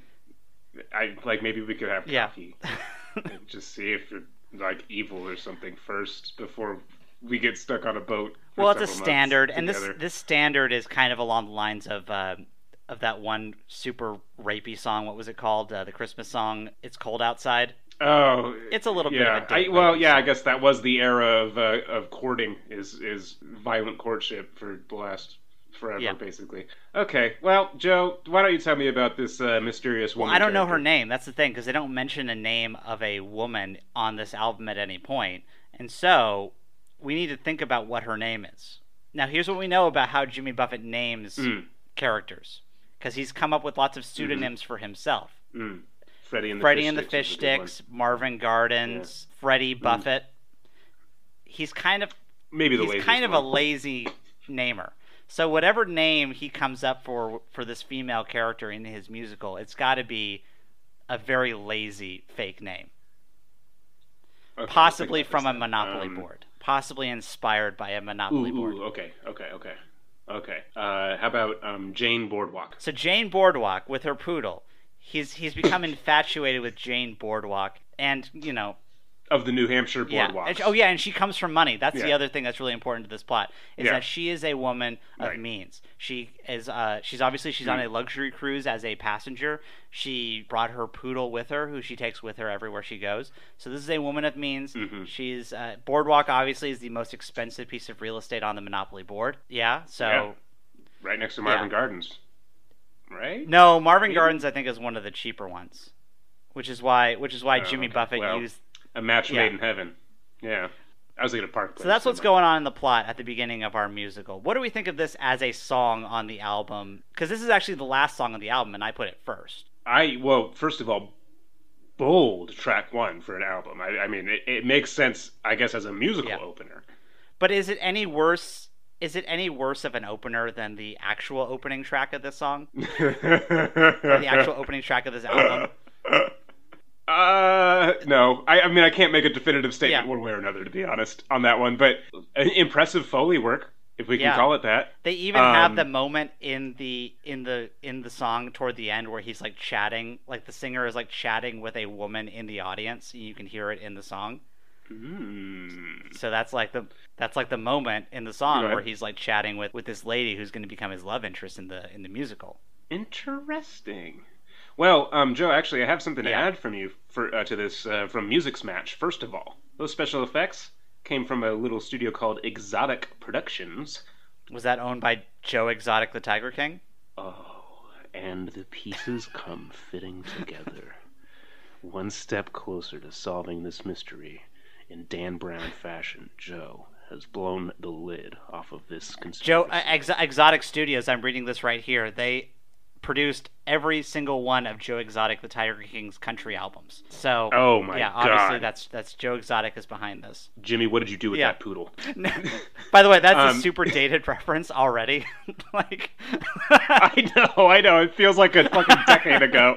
Speaker 2: Maybe we could have coffee and just see if you're like evil or something first before we get stuck on a boat.
Speaker 3: Well, it's a standard, and this standard is kind of along the lines of that one super rapey song. What was it called? The Christmas song. It's Cold Outside.
Speaker 2: Oh,
Speaker 3: it's a little bit of a date.
Speaker 2: I guess that was the era of courting is violent courtship for the last forever, basically. Okay, well, Joe, why don't you tell me about this mysterious woman?
Speaker 3: Well, I don't know her name. That's the thing, because they don't mention a name of a woman on this album at any point, and so we need to think about what her name is. Now, here's what we know about how Jimmy Buffett names characters, because he's come up with lots of pseudonyms for himself.
Speaker 2: Freddie and
Speaker 3: the Fish Sticks, Marvin Gardens, Freddie Buffett. He's kind of a lazy namer. So whatever name he comes up for this female character in his musical, it's got to be a very lazy fake name. Okay, possibly from a Monopoly board. Possibly inspired by a Monopoly board.
Speaker 2: Okay. How about Jane Boardwalk?
Speaker 3: So Jane Boardwalk with her poodle. He's become infatuated with Jane Boardwalk, and
Speaker 2: of the New Hampshire
Speaker 3: Yeah.
Speaker 2: boardwalks.
Speaker 3: And she comes from money. That's the
Speaker 2: Yeah.
Speaker 3: other thing that's really important to this plot, is that she is a woman of
Speaker 2: Right.
Speaker 3: means. She is she's on a luxury cruise as a passenger. She brought her poodle with her, who she takes with her everywhere she goes. So this is a woman of means. She's boardwalk obviously is the most expensive piece of real estate on the Monopoly board. Yeah. So
Speaker 2: Yeah. Right next to Marvin Gardens. Right?
Speaker 3: No, Marvin Gardens I think is one of the cheaper ones. Which is why Jimmy Buffett used
Speaker 2: a match made in heaven. Yeah. I was thinking of Park Place.
Speaker 3: So that's what's going on in the plot at the beginning of our musical. What do we think of this as a song on the album? Because this is actually the last song on the album, and I put it first.
Speaker 2: Well, first of all, bold track one for an album. I mean, it makes sense, I guess, as a musical opener.
Speaker 3: But is it any worse? Is it any worse of an opener than the actual opening track of this song? Or the actual opening track of this album?
Speaker 2: No. I mean, I can't make a definitive statement one way or another, to be honest, on that one. But impressive Foley work, if we can call it that.
Speaker 3: They even have the moment in the song toward the end where he's like chatting, like the singer is like chatting with a woman in the audience. You can hear it in the song. So that's like the moment in the song where he's like chatting with this lady who's going to become his love interest in the musical.
Speaker 2: Interesting. Well, Joe, actually, I have something to add from you to this from Music Smash. First of all, those special effects came from a little studio called Exotic Productions.
Speaker 3: Was that owned by Joe Exotic, the Tiger King?
Speaker 2: Oh, and the pieces come fitting together. One step closer to solving this mystery. In Dan Brown fashion, Joe has blown the lid off of this conspiracy.
Speaker 3: Joe Exotic Studios, I'm reading this right here. They produced every single one of Joe Exotic, the Tiger King's country albums. So,
Speaker 2: oh my God.
Speaker 3: Obviously that's Joe Exotic is behind this.
Speaker 2: Jimmy, what did you do with that poodle?
Speaker 3: By the way, that's a super dated reference already. Like,
Speaker 2: I know. It feels like a fucking decade ago.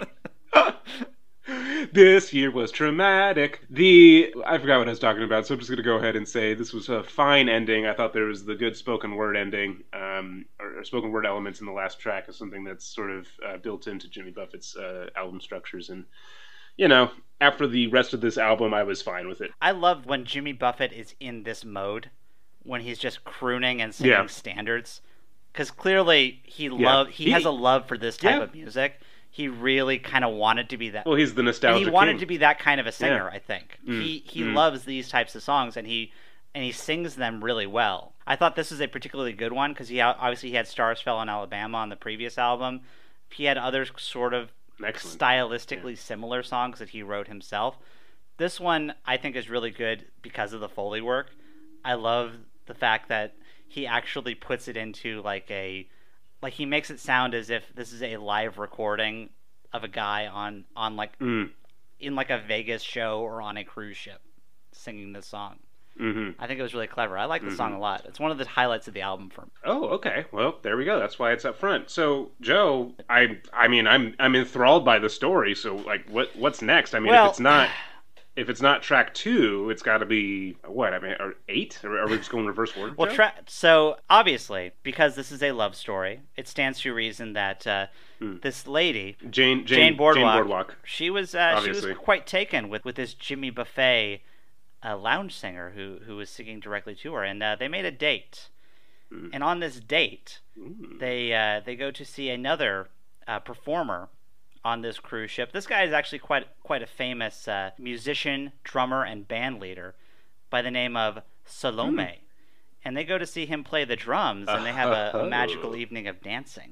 Speaker 2: This year was traumatic. I forgot what I was talking about, so I'm just going to go ahead and say this was a fine ending. I thought there was the good spoken word ending, or spoken word elements in the last track is something that's sort of built into Jimmy Buffett's album structures. And, after the rest of this album, I was fine with it.
Speaker 3: I love when Jimmy Buffett is in this mode, when he's just crooning and singing standards. Because clearly he has a love for this type of music. He really kind of wanted to be that.
Speaker 2: Well, he's the nostalgia
Speaker 3: king. He wanted
Speaker 2: to
Speaker 3: be that kind of a singer, I think. He loves these types of songs, and he sings them really well. I thought this was a particularly good one because he had Stars Fell in Alabama on the previous album. He had other sort of stylistically similar songs that he wrote himself. This one I think is really good because of the Foley work. I love the fact that he actually puts it into like he makes it sound as if this is a live recording of a guy on in like a Vegas show or on a cruise ship singing this song. I think it was really clever. I like the song a lot. It's one of the highlights of the album for me.
Speaker 2: Oh, okay. Well, there we go. That's why it's up front. So, Joe, I mean, I'm enthralled by the story. So, like, what's next? I mean, if it's not track 2, it's got to be what? I mean, or 8? Or are we just going reverse order?
Speaker 3: Well, so obviously, because this is a love story, it stands to reason that this lady, Jane Boardwalk, she was quite taken with this Jimmy Buffett lounge singer who was singing directly to her, and they made a date. And on this date, they go to see another performer on this cruise ship. This guy is actually quite a famous musician, drummer, and band leader by the name of Salome. And they go to see him play the drums, and they have a magical evening of dancing.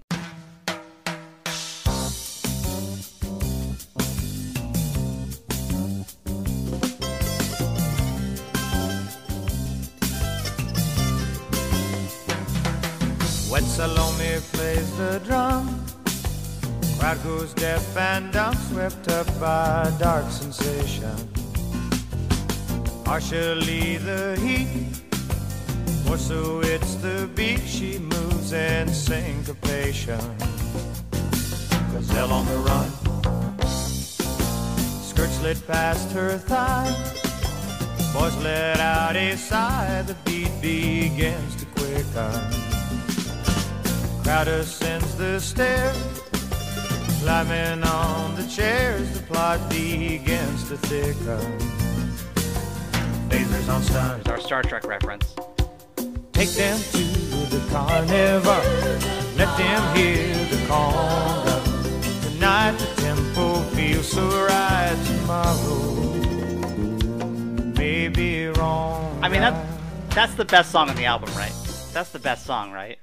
Speaker 8: When Salome plays the drum, crowd goes deaf and dumb, swept up by a dark sensation. Partially the heat, or so it's the beat. She moves in syncopation. Gazelle on the run, skirt slid past her thigh. Voice let out a sigh, the beat begins to quicken. Crowd ascends the stairs, climbing on the chairs, the plot begins to thicken. strippers on stunts.
Speaker 3: It's our Star Trek reference.
Speaker 8: Take them to the carnival, let them hear the conga. Tonight the tempo feels so right. Tomorrow may be wrong.
Speaker 3: I mean, that's the best song on the album, right? That's the best song, right?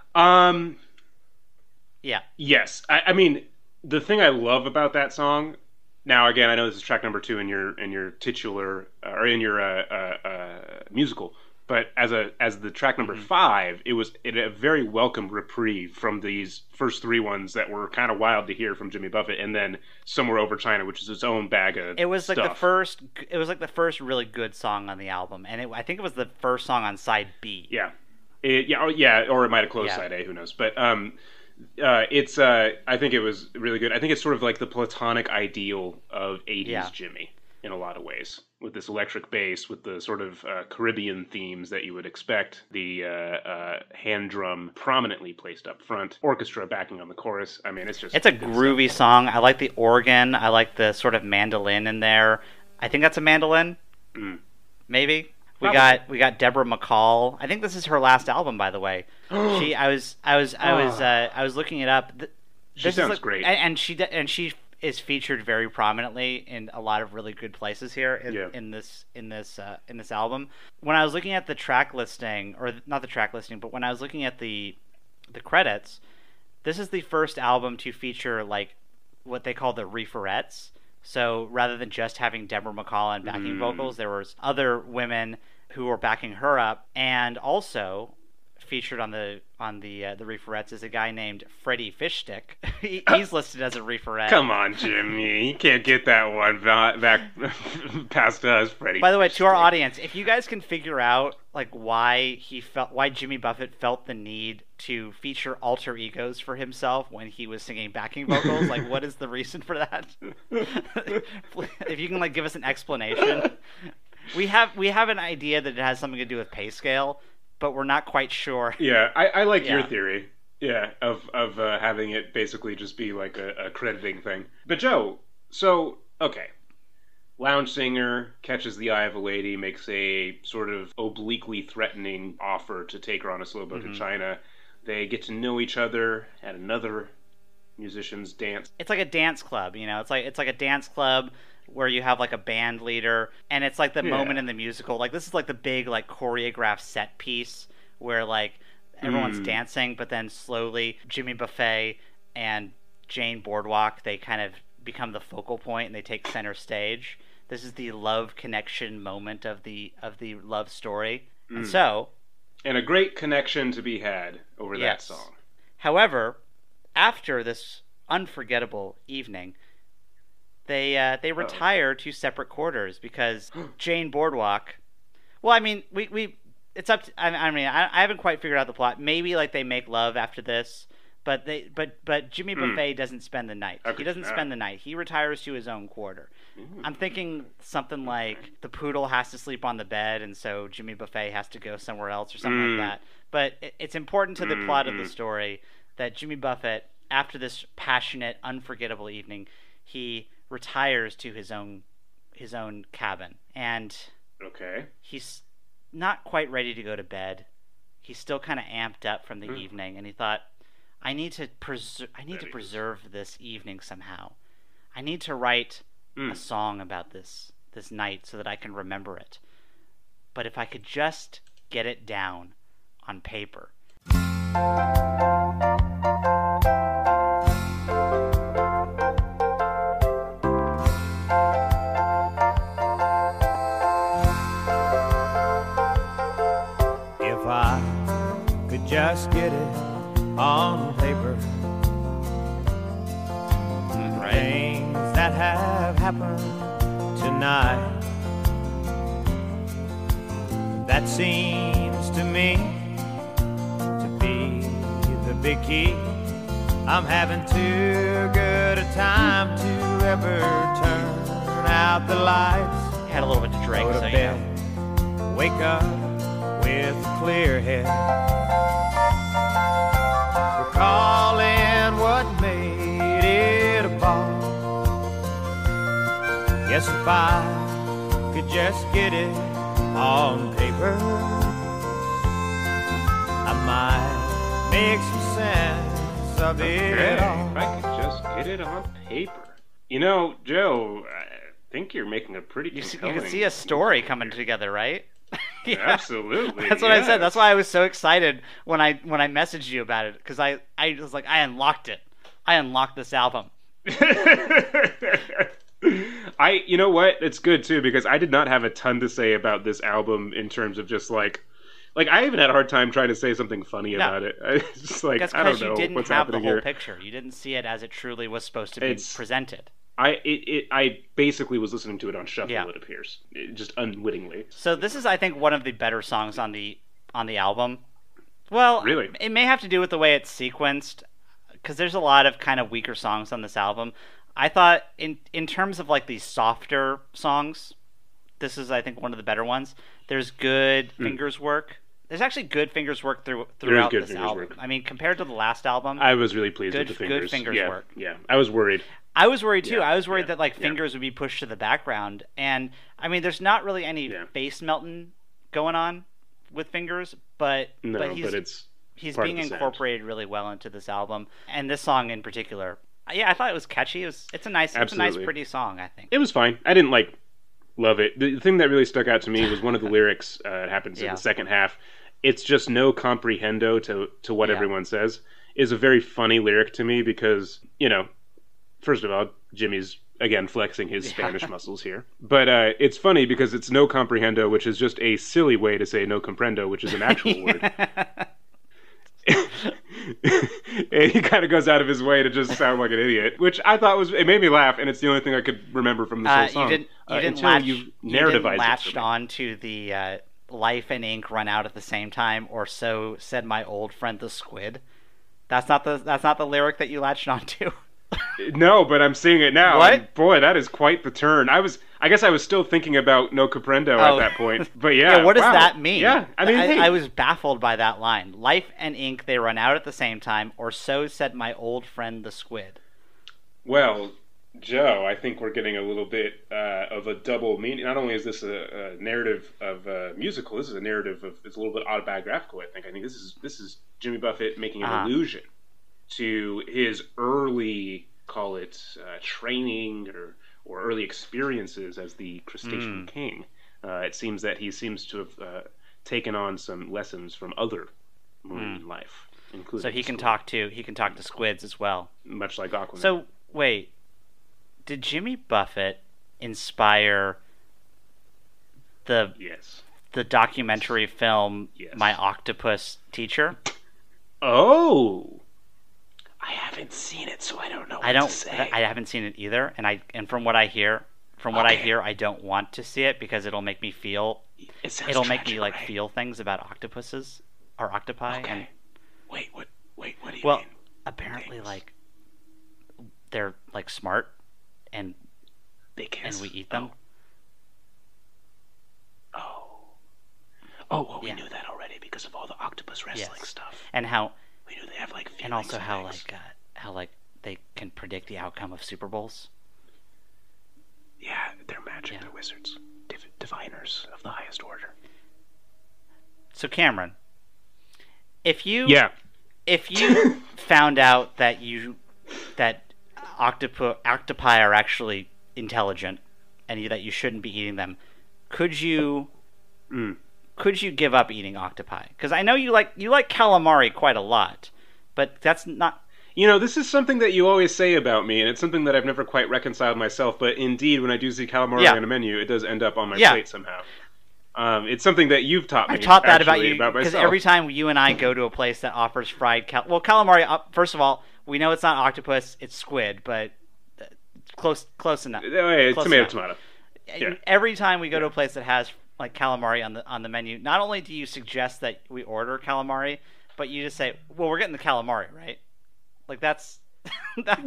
Speaker 3: Yeah.
Speaker 2: Yes. I mean, the thing I love about that song. Now, again, I know this is track number 2 in your titular or in your musical, but as the track number 5, it was a very welcome reprieve from these first 3 ones that were kind of wild to hear from Jimmy Buffett, and then Somewhere Over China, which is its own bag of
Speaker 3: It was like
Speaker 2: stuff.
Speaker 3: the first really good song on the album, and I think it was the first song on side B.
Speaker 2: Yeah, or it might have closed side A. Who knows? But it's I think it was really good. I think it's sort of like the platonic ideal of 80s Jimmy in a lot of ways, with this electric bass, with the sort of Caribbean themes that you would expect, the hand drum prominently placed up front, orchestra backing on the chorus. I mean, it's a
Speaker 3: groovy song. I like the organ. I like the sort of mandolin in there. I think that's a mandolin. Maybe. We got Deborah McCall. I think this is her last album, by the way. I was looking it up.
Speaker 2: She sounds great,
Speaker 3: and she is featured very prominently in a lot of really good places here in this album. When I was looking at the track listing, or not the track listing, but when I was looking at the credits, this is the first album to feature like what they call the referettes. So rather than just having Deborah McCall and backing vocals, there was other women who were backing her up, and also featured on the referettes is a guy named Freddie Fishstick. He's listed as a referette.
Speaker 2: Come on, Jimmy, you can't get that one back past us, Freddie.
Speaker 3: By the way, to our audience, if you guys can figure out like why Jimmy Buffett felt the need to feature alter egos for himself when he was singing backing vocals, like what is the reason for that? If you can like give us an explanation. We have an idea that it has something to do with pay scale, but we're not quite sure.
Speaker 2: Yeah, I like your theory. Yeah, of having it basically just be like a crediting thing. But Joe, so okay, lounge singer catches the eye of a lady, makes a sort of obliquely threatening offer to take her on a slow boat to China. They get to know each other at another musician's dance.
Speaker 3: It's like a dance club, you know. It's like a dance club where you have like a band leader, and it's like the moment in the musical. Like this is like the big like choreographed set piece where like everyone's dancing, but then slowly Jimmy Buffett and Jane Boardwalk, they kind of become the focal point and they take center stage. This is the love connection moment of the love story. And
Speaker 2: a great connection to be had over that song.
Speaker 3: However, after this unforgettable evening, they retire to separate quarters because Jane Boardwalk. Well, I mean, it's up to, I haven't quite figured out the plot. Maybe like they make love after this, but Jimmy Buffett doesn't spend the night.
Speaker 2: Okay.
Speaker 3: He doesn't spend the night. He retires to his own quarter. I'm thinking something like the poodle has to sleep on the bed, and so Jimmy Buffett has to go somewhere else or something like that. But it's important to the plot of the story that Jimmy Buffett, after this passionate, unforgettable evening, he retires to his own cabin, and he's not quite ready to go to bed. He's still kind of amped up from the evening, and he thought, I need to preserve this evening somehow. I need to write a song about this night so that I can remember it. But if I could just get it down on paper.
Speaker 8: Just get it on paper. Things that have happened tonight, that seems to me to be the big key. I'm having too good a time to ever turn out the lights.
Speaker 3: Had a little bit to drink,
Speaker 8: go to bed, wake up with a clear head. Recalling what made it a ball. Guess if I could just get it on paper, I might make some sense of it all.
Speaker 2: If I could just get it on paper. You know, Joe, I think you're making a pretty
Speaker 3: You
Speaker 2: compelling...
Speaker 3: can see a story coming together, right?
Speaker 2: Yeah. Absolutely.
Speaker 3: That's what I said. That's why I was so excited when I messaged you about it, because I was like, I unlocked it. I unlocked this album.
Speaker 2: You know what? It's good too, because I did not have a ton to say about this album in terms of just like I even had a hard time trying to say something funny about it. It's just like,
Speaker 3: that's
Speaker 2: I don't
Speaker 3: because
Speaker 2: know
Speaker 3: you didn't
Speaker 2: what's
Speaker 3: have the
Speaker 2: happening
Speaker 3: whole
Speaker 2: here.
Speaker 3: picture. You didn't see it as it truly was supposed to be presented.
Speaker 2: I basically was listening to it on shuffle.
Speaker 3: Yeah.
Speaker 2: It appears, just unwittingly.
Speaker 3: So this is, I think, one of the better songs on the album. Well,
Speaker 2: really,
Speaker 3: it may have to do with the way it's sequenced, because there's a lot of kind of weaker songs on this album. I thought in terms of like these softer songs, this is, I think, one of the better ones. There's good fingers work. There's actually good fingers work throughout this album. I mean, compared to the last album,
Speaker 2: I was really pleased with the fingers.
Speaker 3: Good fingers
Speaker 2: yeah,
Speaker 3: work.
Speaker 2: Yeah, I was worried.
Speaker 3: I was worried too. I was worried that like fingers would be pushed to the background, and I mean, there's not really any face melting going on with fingers, but he's being incorporated really well into this album, and this song in particular. Yeah, I thought it was catchy. It's a nice, pretty song. I think
Speaker 2: it was fine. I didn't love it. The thing that really stuck out to me was one of the lyrics. It happens in the second half. It's just no comprehendo to what everyone says. Is a very funny lyric to me because, you know, first of all, Jimmy's again flexing his Spanish muscles here. But it's funny because it's no comprehendo, which is just a silly way to say no comprendo, which is an actual word. And he kind of goes out of his way to just sound like an idiot, which I thought it made me laugh, and it's the only thing I could remember from this whole song.
Speaker 3: You didn't latch on to the life and ink run out at the same time, or so said my old friend the squid. That's not the lyric that you latched onto.
Speaker 2: No, but I'm seeing it now.
Speaker 3: What?
Speaker 2: And boy, that is quite the turn. I guess I was still thinking about no comprendo at that point. But yeah,
Speaker 3: what does that mean?
Speaker 2: Yeah, I mean,
Speaker 3: I was baffled by that line. Life and ink, they run out at the same time, or so said my old friend the squid.
Speaker 2: Well, Joe, I think we're getting a little bit of a double meaning. Not only is this a narrative of a musical, this is a narrative of, it's a little bit autobiographical, I think. I think this is Jimmy Buffett making an allusion to his early, call it, training or early experiences as the crustacean king. It seems that he seems to have taken on some lessons from other marine life, including.
Speaker 3: So he can talk to squids as well,
Speaker 2: much like Aquaman.
Speaker 3: So wait, did Jimmy Buffett inspire the documentary film My Octopus Teacher?
Speaker 2: Oh. I haven't seen it, so I don't know what to say.
Speaker 3: I haven't seen it either, and from what I hear, I don't want to see it because it'll make me feel. It'll make me like feel things about octopuses or octopi.
Speaker 2: Okay.
Speaker 3: And
Speaker 2: wait, what do you mean?
Speaker 3: Well, apparently, like they're like smart, and
Speaker 2: they kiss,
Speaker 3: and we eat them.
Speaker 2: Well, we knew that already because of all the octopus wrestling stuff,
Speaker 3: and how.
Speaker 2: We knew they have like feelings,
Speaker 3: and also how
Speaker 2: things.
Speaker 3: They can predict the outcome of Super Bowls.
Speaker 2: Yeah, they're magic. They're wizards, diviners of the highest order.
Speaker 3: So Cameron, if you found out that octopi are actually intelligent and that you shouldn't be eating them, could you? Could you give up eating octopi? Because I know you like calamari quite a lot, but that's not.
Speaker 2: You know, this is something that you always say about me, and it's something that I've never quite reconciled myself. But indeed, when I do see calamari on a menu, it does end up on my plate somehow. It's something that you've taught me.
Speaker 3: I taught that about you
Speaker 2: because
Speaker 3: every time you and I go to a place that offers fried calamari. First of all, we know it's not octopus; it's squid, but close enough.
Speaker 2: Tomato.
Speaker 3: Yeah. Every time we go to a place that has like calamari on the menu, not only do you suggest that we order calamari, but you just say, "Well, we're getting the calamari, right?" Like that's like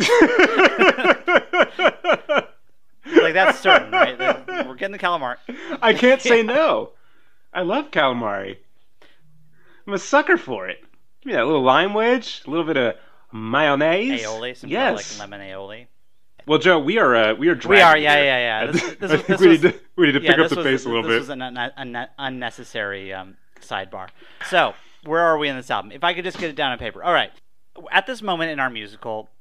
Speaker 3: that's certain, right? We're getting the calamari.
Speaker 2: I can't say no. I love calamari. I'm a sucker for it. Give me that little lime wedge, a little bit of mayonnaise,
Speaker 3: aioli, some like lemon aioli,
Speaker 2: Well, Joe, we are dragging.
Speaker 3: We are,
Speaker 2: here.
Speaker 3: yeah.
Speaker 2: I think we need to pick up the pace a little bit.
Speaker 3: This was an unnecessary sidebar. So, where are we in this album? If I could just get it down on paper. All right. At this moment in our musical,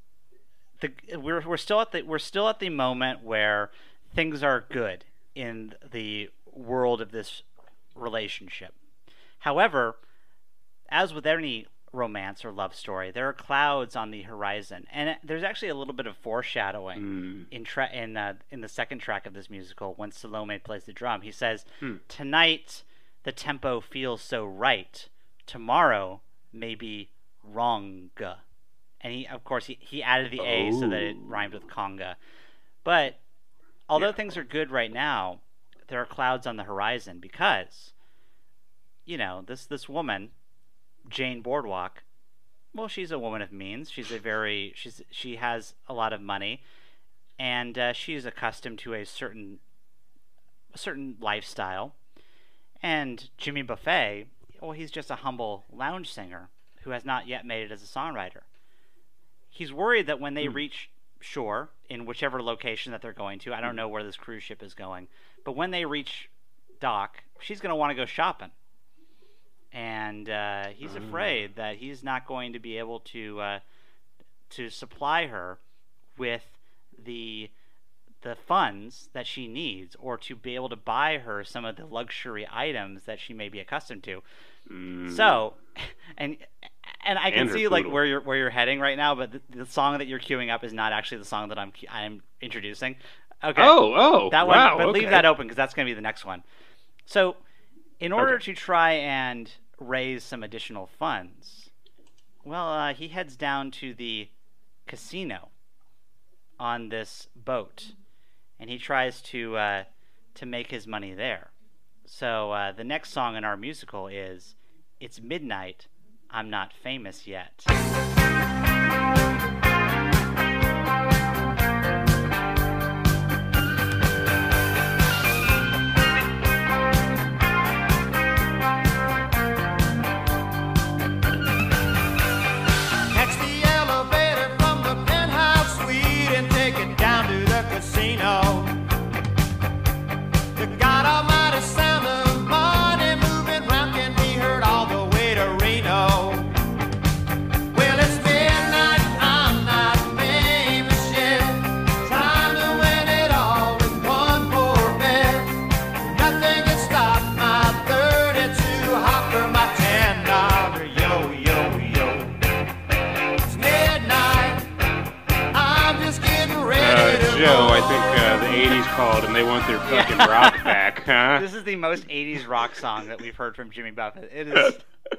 Speaker 3: we're still at the moment where things are good in the world of this relationship. However, as with any romance or love story, there are clouds on the horizon, and there's actually a little bit of foreshadowing in the second track of this musical when Salome plays the drum. He says, "Tonight the tempo feels so right. Tomorrow may be wrong." And he added the A so that it rhymed with conga. But although things are good right now, there are clouds on the horizon because, this woman, Jane Boardwalk, well, she's a woman of means. She has a lot of money, and she's accustomed to a certain lifestyle. And Jimmy Buffett, well, he's just a humble lounge singer who has not yet made it as a songwriter. He's worried that when they reach shore, in whichever location that they're going to, I don't know where this cruise ship is going, but when they reach dock, she's going to want to go shopping. And he's afraid that he's not going to be able to supply her with the funds that she needs, or to be able to buy her some of the luxury items that she may be accustomed to. So, and I can see like where you're heading right now, but the song that you're queuing up is not actually the song that I'm introducing. Okay.
Speaker 2: Oh,
Speaker 3: that
Speaker 2: wow,
Speaker 3: one, but leave that open because that's going to be the next one. So, in order to try and raise some additional funds, well, he heads down to the casino on this boat, and he tries to make his money there. So the next song in our musical is "It's Midnight, I'm Not Famous Yet."
Speaker 2: And they want their fucking rock back, huh?
Speaker 3: This is the most 80s rock song that we've heard from Jimmy Buffett. It is.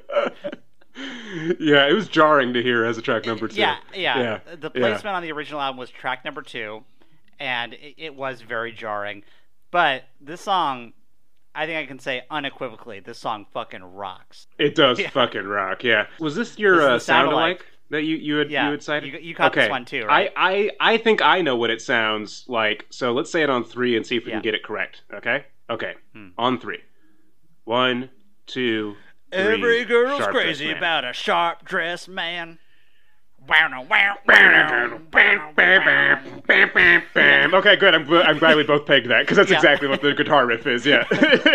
Speaker 2: Yeah, it was jarring to hear as a track number 2.
Speaker 3: Yeah. The placement on the original album was track number 2, and it was very jarring. But this song, I think I can say unequivocally, this song fucking rocks.
Speaker 2: It does fucking rock, yeah. Was this your sound-alike that you had cited?
Speaker 3: You caught this one too, right?
Speaker 2: I think I know what it sounds like. So let's say it on 3 and see if we can get it correct. Okay. On 3. 1, 2, 3.
Speaker 3: Every girl's crazy about a sharp-dressed man.
Speaker 2: Okay, good. I'm glad we both pegged that because that's exactly what the guitar riff is. Yeah.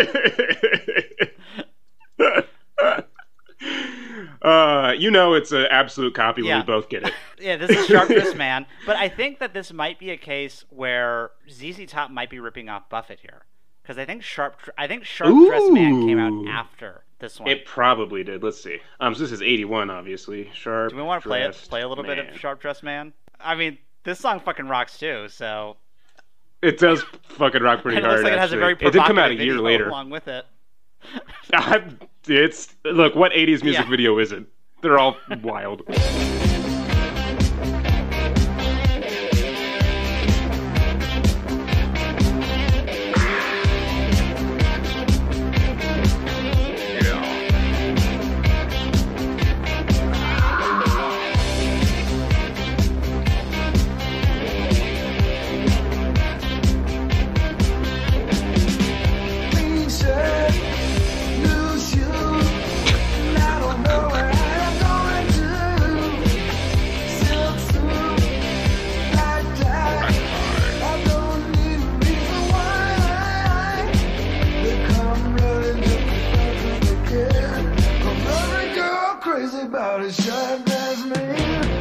Speaker 2: It's an absolute copy when we both get it.
Speaker 3: Yeah, this is Sharp Dressed Man. But I think that this might be a case where ZZ Top might be ripping off Buffett here. Because I think Sharp Dressed Man came out after this one.
Speaker 2: It probably did. Let's see. So this is 81, obviously. Sharp.
Speaker 3: Do we want to play a little bit of Sharp Dressed Man? I mean, this song fucking rocks too, so...
Speaker 2: It does fucking rock pretty hard,
Speaker 3: looks like it has a very
Speaker 2: provocative. It did come out a year later.
Speaker 3: Along with it.
Speaker 2: Look, what 80s music video isn't? They're all wild.
Speaker 8: crazy about a short-dressed man.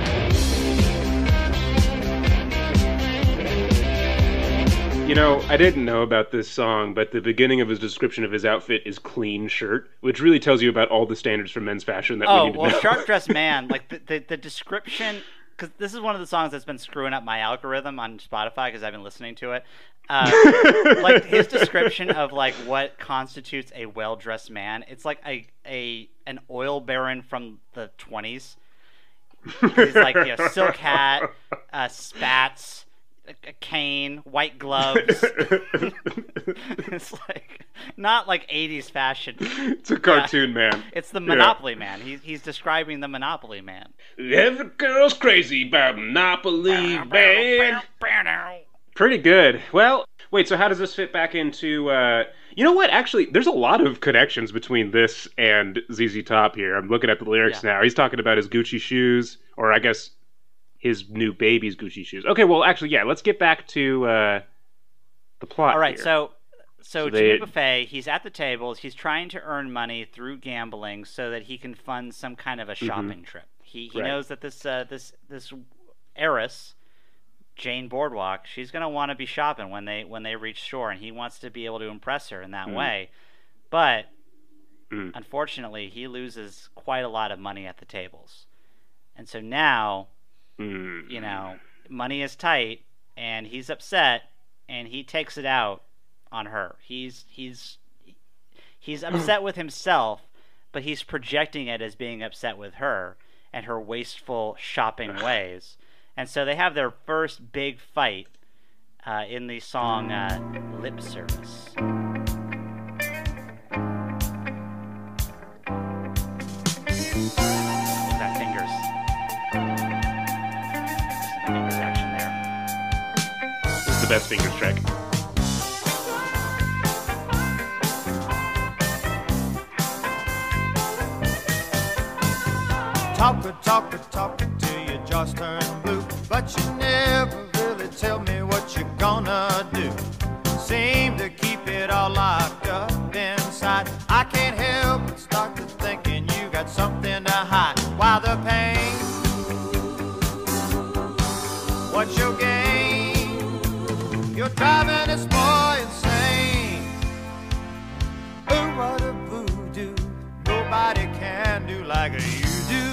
Speaker 2: You know, I didn't know about this song, but the beginning of his description of his outfit is clean shirt, which really tells you about all the standards for men's fashion that we need to know.
Speaker 3: Sharp Dressed Man, like the description, because this is one of the songs that's been screwing up my algorithm on Spotify because I've been listening to it. Like his description of like what constitutes a well-dressed man, it's like an oil baron from the 20s. He's like silk hat, spats, a cane, white gloves. It's like not like 80s fashion.
Speaker 2: It's a cartoon man.
Speaker 3: It's the Monopoly Man. He's describing the Monopoly Man.
Speaker 2: Every girl's crazy about Monopoly Man. Pretty good. Well, wait, so how does this fit back into you know what? Actually, there's a lot of connections between this and ZZ Top here. I'm looking at the lyrics now. He's talking about his Gucci shoes, or I guess his new baby's Gucci shoes. Okay, well, actually, yeah, let's get back to the plot.
Speaker 3: All right,
Speaker 2: here.
Speaker 3: so Jimmy Buffett, he's at the tables. He's trying to earn money through gambling so that he can fund some kind of a shopping trip. He knows that this heiress, Jane Boardwalk, she's going to want to be shopping when they reach shore, and he wants to be able to impress her in that way. But unfortunately, he loses quite a lot of money at the tables. And so now, you know, money is tight, and he's upset, and he takes it out on her. He's upset with himself, but he's projecting it as being upset with her and her wasteful shopping ways. And so they have their first big fight in the song Lip Service. That fingers. Fingers action there.
Speaker 2: This is the best fingers track.
Speaker 8: Talking till your jaws turn blue, but you never really tell me what you're gonna do. Seem to keep it all locked up inside. I can't help but start to thinking you got something to hide. Why the pain? What's your game? You're driving this boy insane. Oh, what a voodoo. Nobody can do like you do.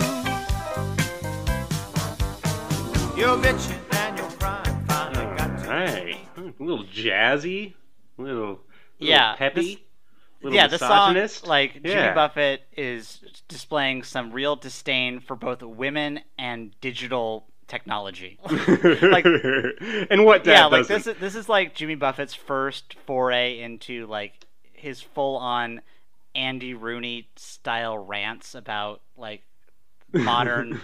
Speaker 8: You're bitching and you're crying. Finally got to.
Speaker 2: Right. A little jazzy, a little peppy.
Speaker 3: The song, like, Jimmy Buffett is displaying some real disdain for both women and digital technology. Like,
Speaker 2: and what that
Speaker 3: like this is like Jimmy Buffett's first foray into like his full-on Andy Rooney style rants about like modern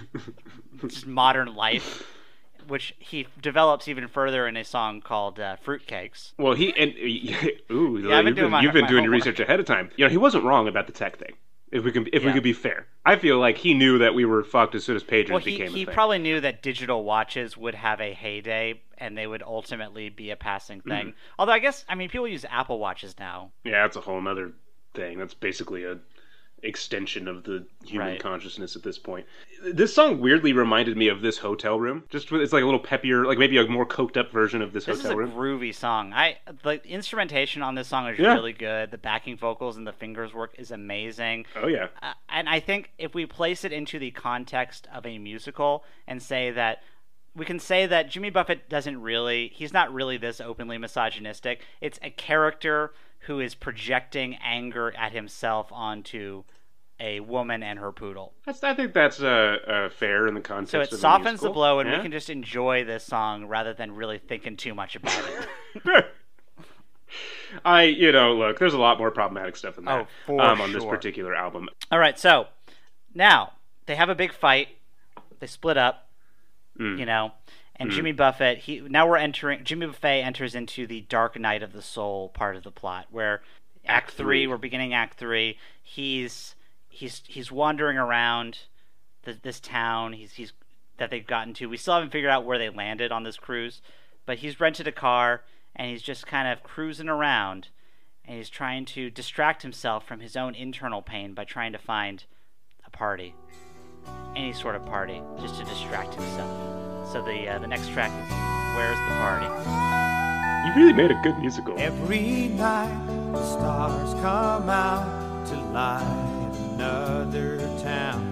Speaker 3: life, which he develops even further in a song called Fruitcakes.
Speaker 2: Well, you've been doing your research ahead of time. You know, he wasn't wrong about the tech thing. If we could be fair, I feel like he knew that we were fucked as soon as pagers became a thing.
Speaker 3: He probably knew that digital watches would have a heyday and they would ultimately be a passing thing. Although people use Apple Watches now.
Speaker 2: Yeah, that's a whole other thing. That's basically a extension of the human consciousness at this point. This song weirdly reminded me of This Hotel Room. It's like a little peppier, like maybe a more coked up version of This Hotel Room.
Speaker 3: This is a groovy song. The instrumentation on this song is really good. The backing vocals and the fingers work is amazing.
Speaker 2: Oh yeah.
Speaker 3: And I think if we place it into the context of a musical and say that we can say that Jimmy Buffett he's not really this openly misogynistic. It's a character who is projecting anger at himself onto a woman and her poodle.
Speaker 2: I think that's fair in the context of the musical.
Speaker 3: So it softens the blow, and we can just enjoy this song rather than really thinking too much about it.
Speaker 2: Look, there's a lot more problematic stuff than that on this particular album.
Speaker 3: All right, so now they have a big fight. They split up, and Jimmy Buffett, Jimmy Buffett enters into the dark night of the soul part of the plot, where Act 3, we're beginning Act 3, he's wandering around this town that they've gotten to. We still haven't figured out where they landed on this cruise, but he's rented a car, and he's just kind of cruising around, and he's trying to distract himself from his own internal pain by trying to find a party. any sort of party, just to distract himself. So the next track is Where's the Party?
Speaker 2: You really made a good musical.
Speaker 8: Every night the stars come out to light another town.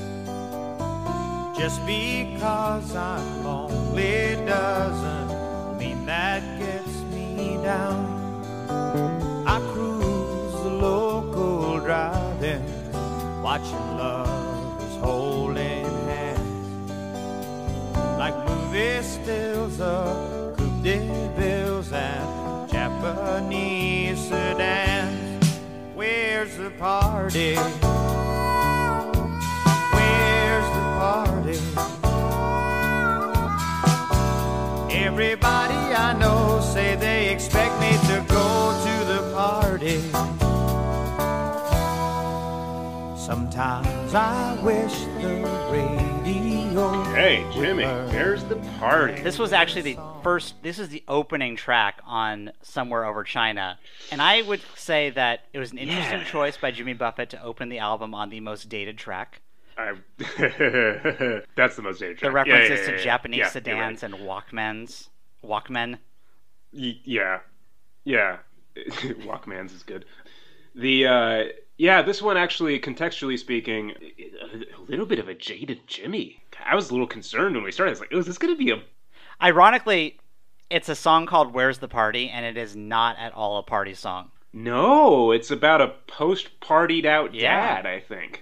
Speaker 8: Just because I'm lonely doesn't mean that gets me down. I cruise the local drive-in, watching lovers holding hands, like movie stills of coupe de bills and Japanese sedans. Where's the party? Where's the party? Everybody I know say they expect me to go to the party. Sometimes I wish the radio.
Speaker 2: Hey, Jimmy, there's the party.
Speaker 3: This was actually this is the opening track on Somewhere Over China. And I would say that it was an interesting choice by Jimmy Buffett to open the album on the most dated track.
Speaker 2: That's the most dated track.
Speaker 3: The references to Japanese sedans and Walkmen.
Speaker 2: Yeah. Walkmans is good. This one actually, contextually speaking, a little bit of a jaded Jimmy. I was a little concerned when we started. I was like, is this going to be a...
Speaker 3: Ironically, it's a song called Where's the Party, and it is not at all a party song.
Speaker 2: No, it's about a post-partied out dad, I think.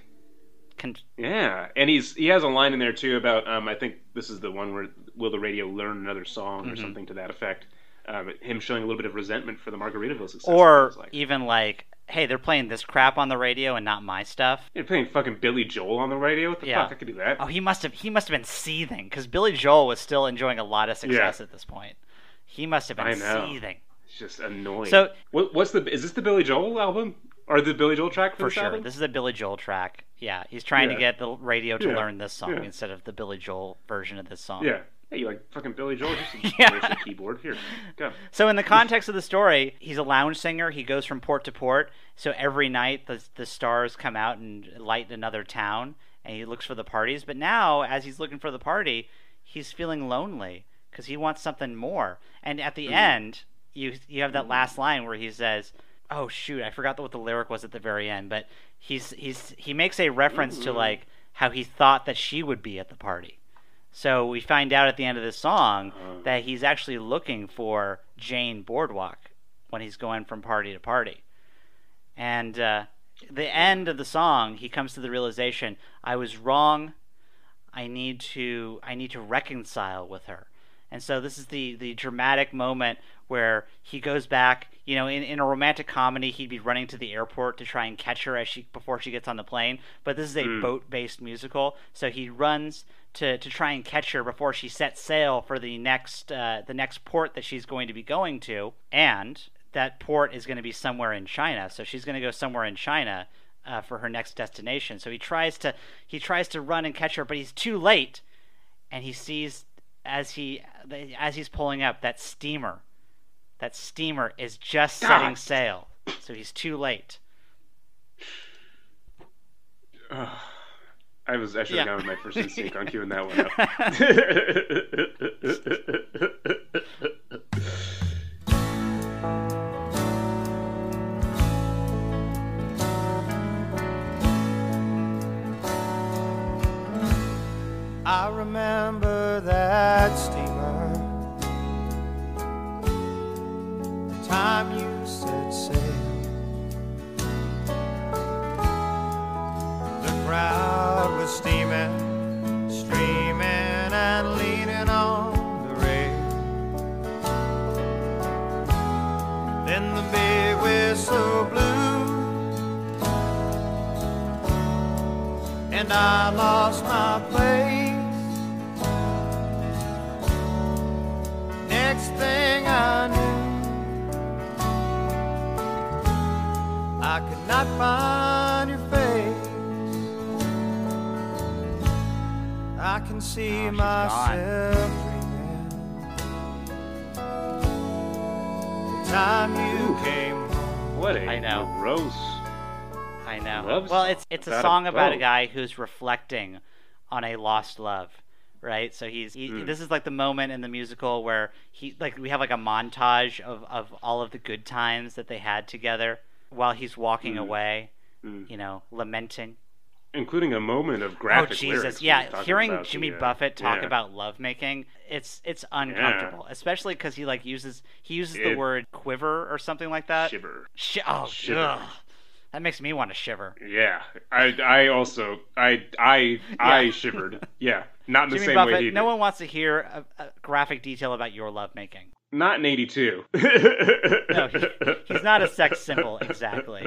Speaker 2: And he has a line in there, too, about, I think this is the one where, will the radio learn another song or something to that effect. Him showing a little bit of resentment for the Margaritaville success.
Speaker 3: Or even like, hey, they're playing this crap on the radio and not my stuff.
Speaker 2: You're playing fucking Billy Joel on the radio? What the fuck? I could do that.
Speaker 3: Oh, he must have been seething, because Billy Joel was still enjoying a lot of success at this point. He must have been seething.
Speaker 2: It's just annoying.
Speaker 3: So,
Speaker 2: is this the Billy Joel album? Or the Billy Joel track for this
Speaker 3: sure.
Speaker 2: album?
Speaker 3: This is a Billy Joel track. Yeah, he's trying to get the radio to learn this song instead of the Billy Joel version of this song.
Speaker 2: Yeah. Hey, you like fucking Billy Joel? Just embrace the keyboard. Here, go.
Speaker 3: So in the context of the story, he's a lounge singer. He goes from port to port. So every night the stars come out and light another town, and he looks for the parties. But now, as he's looking for the party, he's feeling lonely because he wants something more. And at the end, you have that last line where he says, "Oh shoot, I forgot what the lyric was at the very end." But he makes a reference to like how he thought that she would be at the party. So we find out at the end of this song that he's actually looking for Jane Boardwalk when he's going from party to party. And the end of the song, he comes to the realization, I was wrong. I need to reconcile with her. And so this is the dramatic moment where he goes back. You know, in a romantic comedy, he'd be running to the airport to try and catch her before she gets on the plane. But this is a boat-based musical, so he runs to try and catch her before she sets sail for the next port that she's going to be going to, and that port is going to be somewhere in China. So she's going to go somewhere in China for her next destination. So he tries to run and catch her, but he's too late, and he sees as he's pulling up that steamer is just setting sail. So he's too late.
Speaker 2: I should have gone with my first instinct on queuing that one up.
Speaker 8: I remember that steamer, the time you set sail. The crowd was steaming, streaming, and leaning on the rail. Then the big whistle blew, and I lost my place. Next thing I knew, I could not find your face. I can see myself dreaming the time you came home.
Speaker 2: What a gross.
Speaker 3: I know. Well, it's a song about a guy who's reflecting on a lost love, right? So this is like the moment in the musical where we have like a montage of all of the good times that they had together while he's walking away, lamenting.
Speaker 2: Including a moment of graphic
Speaker 3: lyrics.
Speaker 2: Jesus,
Speaker 3: yeah. Hearing Jimmy Buffett talk about lovemaking, it's uncomfortable, especially because he uses the word quiver or something like that.
Speaker 2: Shiver.
Speaker 3: Shiver. Ugh. That makes me want to shiver.
Speaker 2: Yeah, I also shivered. Yeah, not in the
Speaker 3: Jimmy
Speaker 2: same
Speaker 3: Buffett,
Speaker 2: way he did.
Speaker 3: No one wants to hear a graphic detail about your lovemaking.
Speaker 2: Not in ¡82.
Speaker 3: No, he's not a sex symbol exactly.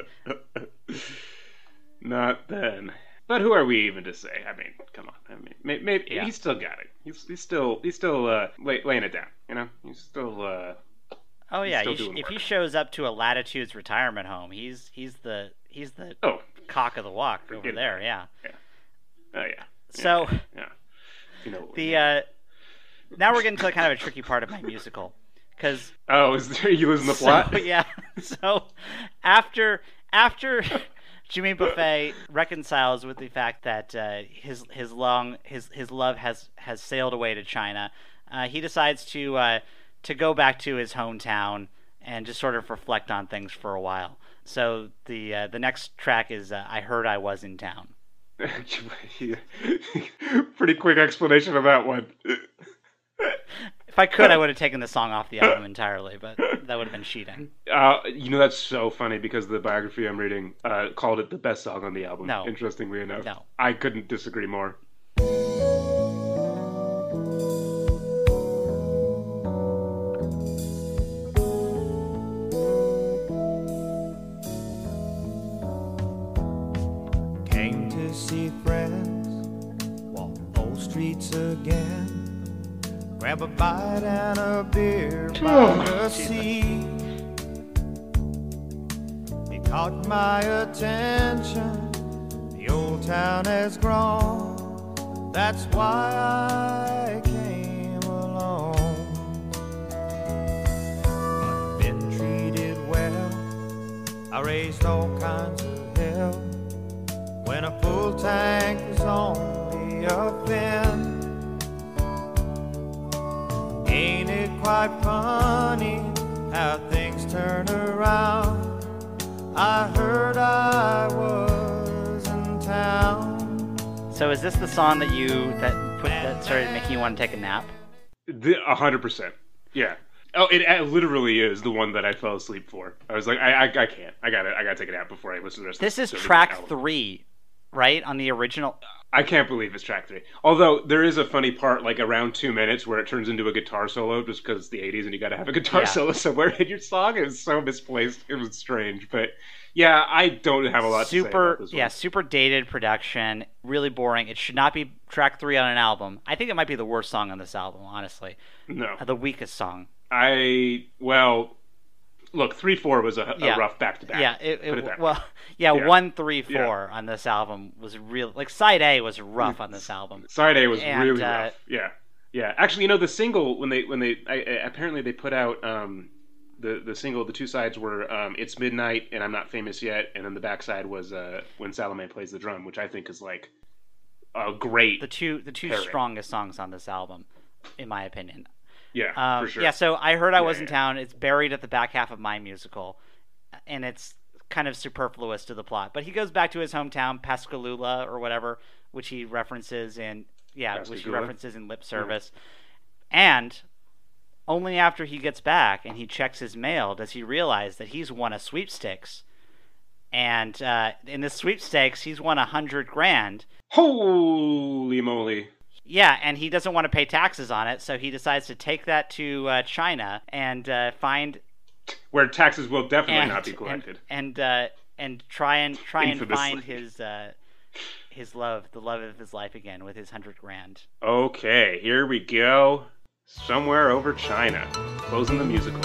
Speaker 2: Not then. But who are we even to say? I mean, come on. I mean, maybe he's still got it. He's still laying it down. He's still.
Speaker 3: Oh yeah, if he shows up to a Latitudes retirement home, he's the cock of the walk over there. Yeah.
Speaker 2: Oh yeah.
Speaker 3: So.
Speaker 2: Yeah.
Speaker 3: Now we're getting to kind of a tricky part of my musical, because.
Speaker 2: Oh, is there you losing the plot?
Speaker 3: So, yeah. So after. Jimmy Buffett reconciles with the fact that his love has sailed away to China. He decides to go back to his hometown and just sort of reflect on things for a while. So the next track is "I Heard I Was in Town."
Speaker 2: Pretty quick explanation of that one.
Speaker 3: If I could, I would have taken the song off the album entirely, but that would have been cheating.
Speaker 2: That's so funny because the biography I'm reading called it the best song on the album.
Speaker 3: No.
Speaker 2: Interestingly enough.
Speaker 3: No.
Speaker 2: I couldn't disagree more.
Speaker 8: Came to see friends, walk old streets again. Grab a bite and a beer by the sea. It caught my attention. The old town has grown. That's why I came along. I've been treated well. I raised all kinds of hell. When a full tank was only a fin. Ain't it quite funny how things turn around? I heard I was in town.
Speaker 3: So is this the song that started making you want to take a nap?
Speaker 2: 100%. Yeah. Oh, it literally is the one that I fell asleep for. I was like, I can't. I gotta take a nap before I listen to the rest.
Speaker 3: This is track 3, right, on the original.
Speaker 2: I can't believe it's track 3. Although there is a funny part, like around 2 minutes, where it turns into a guitar solo, just because it's the '80s and you got to have a guitar solo somewhere in your song. It was so misplaced. It was strange, but yeah, I don't have a lot to say about this one. Yeah,
Speaker 3: super dated production, really boring. It should not be track 3 on an album. I think it might be the worst song on this album, honestly.
Speaker 2: No,
Speaker 3: the weakest song.
Speaker 2: Look, 3-4 was a rough back-to-back.
Speaker 3: Yeah, 1, 3, 4 on this album was real. Like, side A was rough on this album.
Speaker 2: Side A was really rough. Yeah. Actually, the single when they apparently they put out the single. The two sides were "It's Midnight" and "I'm Not Famous Yet," and then the backside was "When Salome Plays the Drum," which I think is like a great.
Speaker 3: The two strongest songs on this album, in my opinion.
Speaker 2: Yeah, for sure.
Speaker 3: Yeah, so I Heard I Was in Town. It's buried at the back half of my musical, and it's kind of superfluous to the plot. But he goes back to his hometown, Pascagoula or whatever, which he references in Lip Service. Yeah. And only after he gets back and he checks his mail does he realize that he's won a sweepstakes. And in this sweepstakes, he's won $100,000.
Speaker 2: Holy moly!
Speaker 3: Yeah, and he doesn't want to pay taxes on it, so he decides to take that to China and find
Speaker 2: where taxes will definitely not be collected,
Speaker 3: and try and find his love, the love of his life again with his $100,000.
Speaker 2: Okay, here we go. Somewhere over China, closing the musical.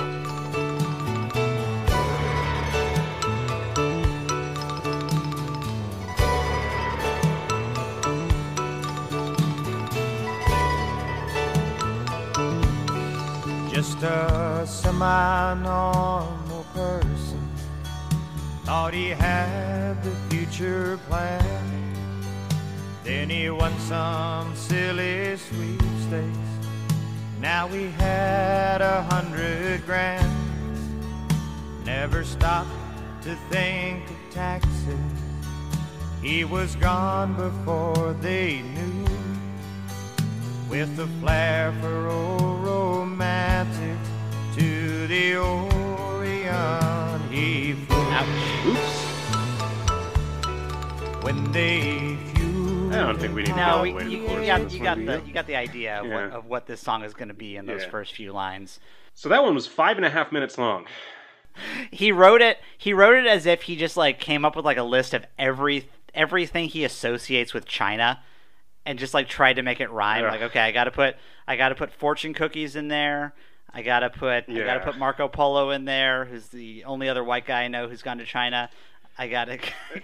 Speaker 8: Just a semi-normal person, thought he had the future planned. Then he won some silly sweepstakes. Now we had 100 grand. Never stopped to think of taxes. He was gone before they knew. With a flair for old romantics, to the Orient he flew.
Speaker 2: Oops.
Speaker 8: When they flew.
Speaker 2: I don't think we need to go
Speaker 3: No,
Speaker 2: all the way to the chorus.
Speaker 3: you got the idea of what this song is going to be in those first few lines.
Speaker 2: So that one was 5.5 minutes long.
Speaker 3: He wrote it as if he just like came up with like a list of everything he associates with China, and just like tried to make it rhyme. Like, okay, I gotta put fortune cookies in there. I gotta put Marco Polo in there, who's the only other white guy I know who's gone to China. I gotta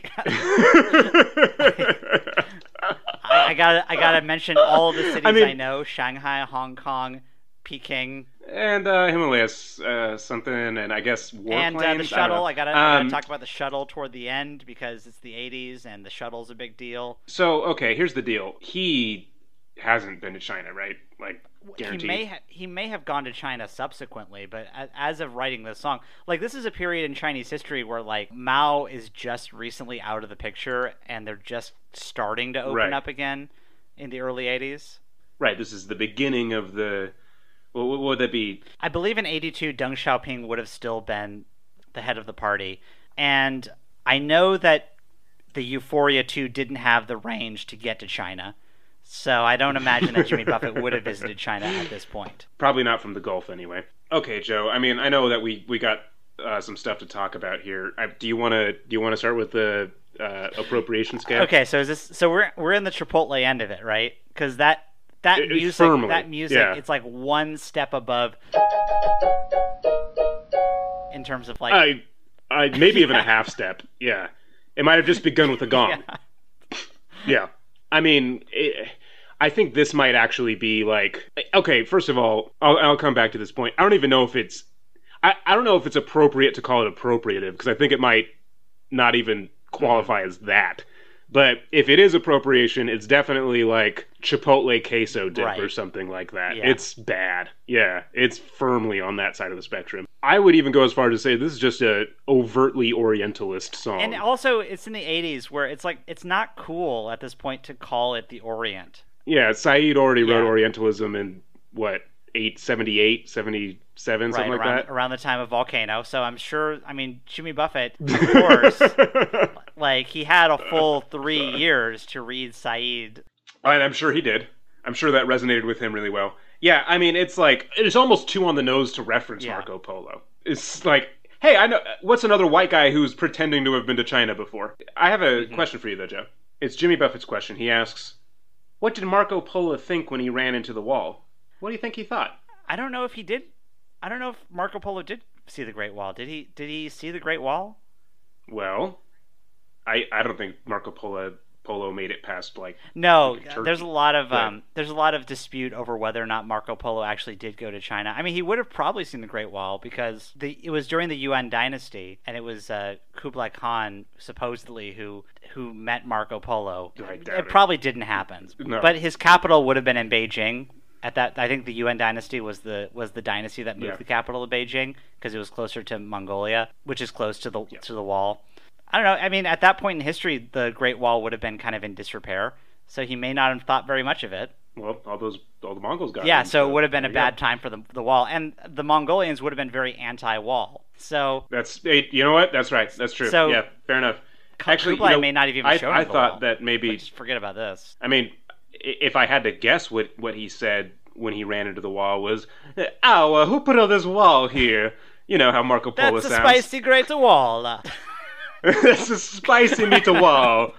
Speaker 3: mention all of the cities I know: Shanghai, Hong Kong, Peking,
Speaker 2: and Himalayas, something, and I guess warplanes.
Speaker 3: And the shuttle. I gotta talk about the shuttle toward the end because it's the 80s and the shuttle's a big deal.
Speaker 2: So, okay, here's the deal. He hasn't been to China, right? Like, guaranteed.
Speaker 3: He may have gone to China subsequently, but as of writing this song, like, this is a period in Chinese history where like Mao is just recently out of the picture and they're just starting to open up again in the early 80s.
Speaker 2: Right. This is the beginning of the. What would that be?
Speaker 3: I believe in 82, Deng Xiaoping would have still been the head of the party. And I know that the Euphoria 2 didn't have the range to get to China. So I don't imagine that Jimmy Buffett would have visited China at this point.
Speaker 2: Probably not from the Gulf anyway. Okay, Joe. I mean, I know that we got some stuff to talk about here. Do you want to start with the appropriation scale?
Speaker 3: Okay, so we're in the Chipotle end of it, right? Because that music,
Speaker 2: firmly,
Speaker 3: it's like one step above in terms of like
Speaker 2: I maybe even a half step. Yeah, it might have just begun with a gong. Yeah. I mean, I think this might actually be like, okay, first of all, I'll come back to this point. I don't even know if it's I don't know if it's appropriate to call it appropriative, because I think it might not even qualify as that. But if it is appropriation, it's definitely like Chipotle queso dip or something like that.
Speaker 3: Yeah.
Speaker 2: It's bad. Yeah, it's firmly on that side of the spectrum. I would even go as far as to say this is just a overtly Orientalist song.
Speaker 3: And also, it's in the 80s where it's like, it's not cool at this point to call it the Orient.
Speaker 2: Yeah, Said already wrote Orientalism in, 78, 77, something like that?
Speaker 3: Around the time of Volcano. So I'm sure, I mean, Jimmy Buffett, of course, like, he had a full 3 years to read Said.
Speaker 2: And I'm sure he did. I'm sure that resonated with him really well. Yeah, I mean, it's like, it's almost too on the nose to reference Marco Polo. It's like, hey, I know, what's another white guy who's pretending to have been to China before? I have a question for you, though, Joe. It's Jimmy Buffett's question. He asks, what did Marco Polo think when he ran into the wall? What do you think he thought?
Speaker 3: I don't know if he did. I don't know if Marco Polo did see the Great Wall. Did he see the Great Wall?
Speaker 2: Well, I don't think Marco Polo made it past
Speaker 3: no.
Speaker 2: Turkey.
Speaker 3: There's a lot of dispute over whether or not Marco Polo actually did go to China. I mean, he would have probably seen the Great Wall because it was during the Yuan dynasty, and it was Kublai Khan supposedly who met Marco Polo. It probably didn't happen, but his capital would have been in Beijing. At that, I think the Yuan dynasty was the dynasty that moved the capital to Beijing because it was closer to Mongolia, which is close to the wall. I don't know. I mean, at that point in history, the Great Wall would have been kind of in disrepair, so he may not have thought very much of it.
Speaker 2: Well, all the Mongols got it.
Speaker 3: Yeah, so it would have been a bad time for the wall, and the Mongolians would have been very anti-wall. So
Speaker 2: you know what? That's right. That's true. So, yeah, fair enough.
Speaker 3: Actually, Kublai may not have even shown
Speaker 2: I
Speaker 3: the
Speaker 2: thought
Speaker 3: wall.
Speaker 2: That maybe
Speaker 3: But just forget about this.
Speaker 2: I mean, if I had to guess what he said when he ran into the wall was, "Ow, who put on this wall here?" You know how Marco Polo sounds.
Speaker 3: That's a spicy great wall.
Speaker 2: That's a spicy meat wall.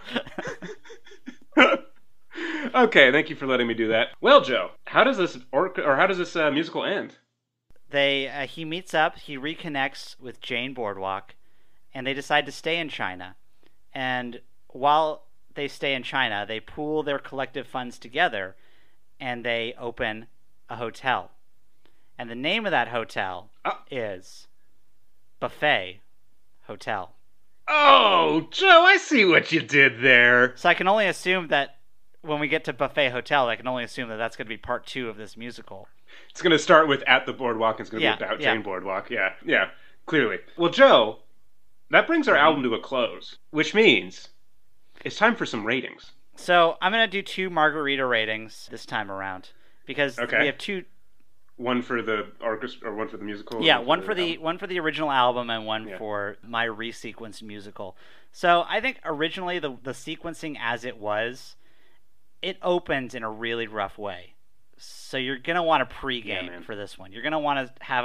Speaker 2: Okay, thank you for letting me do that. Well, Joe, how does this musical end?
Speaker 3: He meets up, he reconnects with Jane Boardwalk, and they decide to stay in China. And while they stay in China, they pool their collective funds together, and they open a hotel. And the name of that hotel is Buffet Hotel.
Speaker 2: Oh, Joe, I see what you did there.
Speaker 3: So I can only assume that when we get to Buffet Hotel, I can only assume that that's going to be part 2 of this musical.
Speaker 2: It's going to start with At the Boardwalk. It's going to be about Jane Boardwalk. Yeah, clearly. Well, Joe, that brings our album to a close, which means it's time for some ratings.
Speaker 3: So I'm going to do 2 margarita ratings this time around because we have 2.
Speaker 2: One for the orchestra or one for the musical?
Speaker 3: Yeah, one for the original album and one for my resequenced musical. So I think originally the sequencing as it was, it opens in a really rough way. So you're gonna want to pregame for this one. You're gonna want to have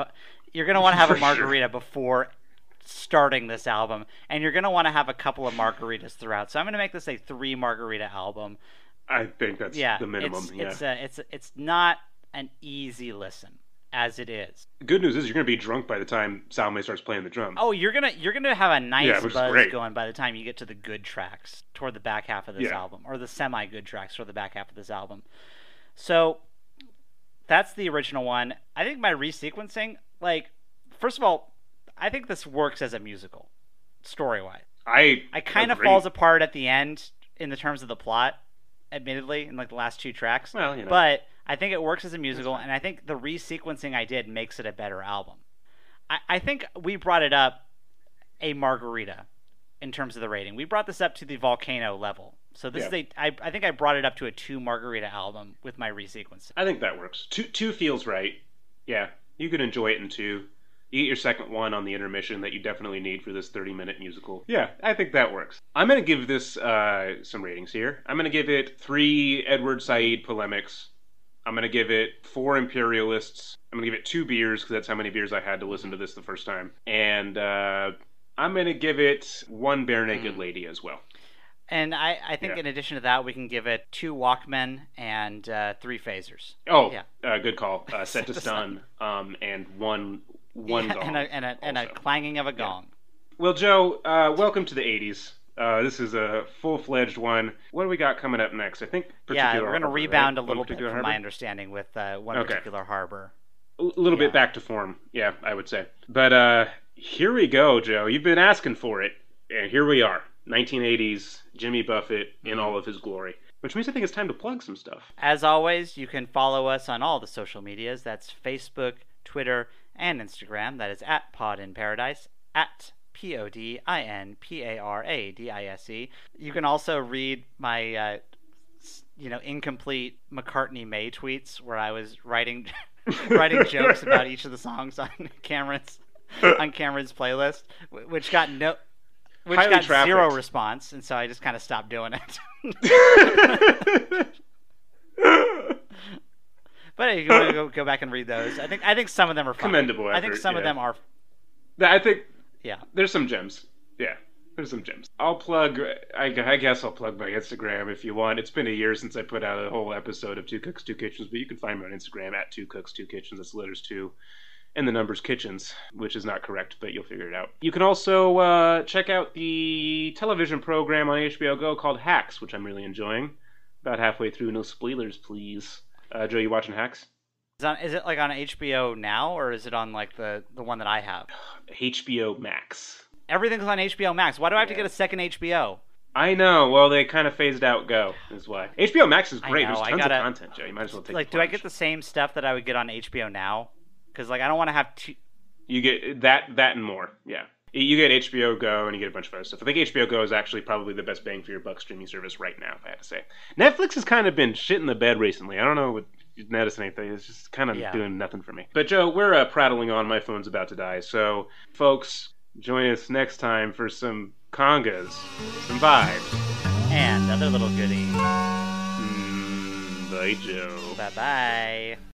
Speaker 3: a margarita before starting this album, and you're gonna want to have a couple of margaritas throughout. So I'm gonna make this a 3 margarita album.
Speaker 2: I think that's the minimum.
Speaker 3: It's not an easy listen as it is.
Speaker 2: The good news is you're going to be drunk by the time Salome starts playing the drums.
Speaker 3: Oh, you're gonna have a nice buzz going by the time you get to the good tracks toward the back half of this album, or the semi-good tracks toward the back half of this album. So that's the original one. I think my resequencing, first of all, I think this works as a musical, story-wise. I kind of falls apart at the end in the terms of the plot, admittedly, in the last 2 tracks.
Speaker 2: Well,
Speaker 3: but I think it works as a musical, and I think the resequencing I did makes it a better album. I think we brought it up a margarita in terms of the rating. We brought this up to the Volcano level. So this is I think I brought it up to a 2 margarita album with my resequencing.
Speaker 2: I think that works. Two feels right. Yeah, you could enjoy it in 2. You get your second one on the intermission that you definitely need for this 30-minute musical. Yeah, I think that works. I'm going to give this some ratings here. I'm going to give it 3 Edward Said polemics. I'm going to give it 4 imperialists. I'm going to give it 2 beers, because that's how many beers I had to listen to this the first time. And I'm going to give it 1 bare naked lady as well.
Speaker 3: And I think in addition to that, we can give it 2 Walkmen and 3 phasers.
Speaker 2: Oh, good call. Set to stun, and one gong.
Speaker 3: And a clanging of a gong.
Speaker 2: Well, Joe, welcome to the 80s. This is a full-fledged one. What do we got coming up next? I think
Speaker 3: we're going to rebound a little bit from my understanding with one particular harbor.
Speaker 2: A little bit back to form, I would say. But here we go, Joe. You've been asking for it, and here we are. 1980s, Jimmy Buffett in all of his glory. Which means I think it's time to plug some stuff.
Speaker 3: As always, you can follow us on all the social medias. That's Facebook, Twitter, and Instagram. That is at Pod in Paradise, at PODINPARADISE. You can also read my incomplete McCartney May tweets where I was writing jokes about each of the songs on Cameron's playlist, which got 0 response, and so I just kind of stopped doing it. But if you want to go back and read those, I think some of them are fun.
Speaker 2: Commendable effort.
Speaker 3: I think some of them are.
Speaker 2: There's some gems. Yeah, there's some gems. I'll plug. I guess I'll plug my Instagram if you want. It's been a year since I put out a whole episode of 2 Cooks, 2 Kitchens, but you can find me on Instagram at 2 Cooks, 2 Kitchens. That's letters 2. And the numbers kitchens, which is not correct, but you'll figure it out. You can also check out the television program on HBO Go called Hacks, which I'm really enjoying. About halfway through, no spoilers, please. Joe, you watching Hacks?
Speaker 3: Is it on HBO Now, or is it on the one that I have?
Speaker 2: HBO Max.
Speaker 3: Everything's on HBO Max. Why do I have to get a second HBO?
Speaker 2: I know. Well, they kind of phased out Go, is why. HBO Max is great. There's tons of content, Joe. You might as well take the plunge.
Speaker 3: Do I get the same stuff that I would get on HBO Now? Because I don't want to have 2.
Speaker 2: You get that and more. Yeah, you get HBO Go and you get a bunch of other stuff. I think HBO Go is actually probably the best bang for your buck streaming service right now, if I had to say. Netflix has kind of been shit in the bed recently. I don't know if you've noticed anything. It's just kind of doing nothing for me. But Joe, we're prattling on. My phone's about to die. So, folks, join us next time for some congas, some vibes,
Speaker 3: and other little goodies.
Speaker 2: Bye, Joe.
Speaker 3: Bye-bye.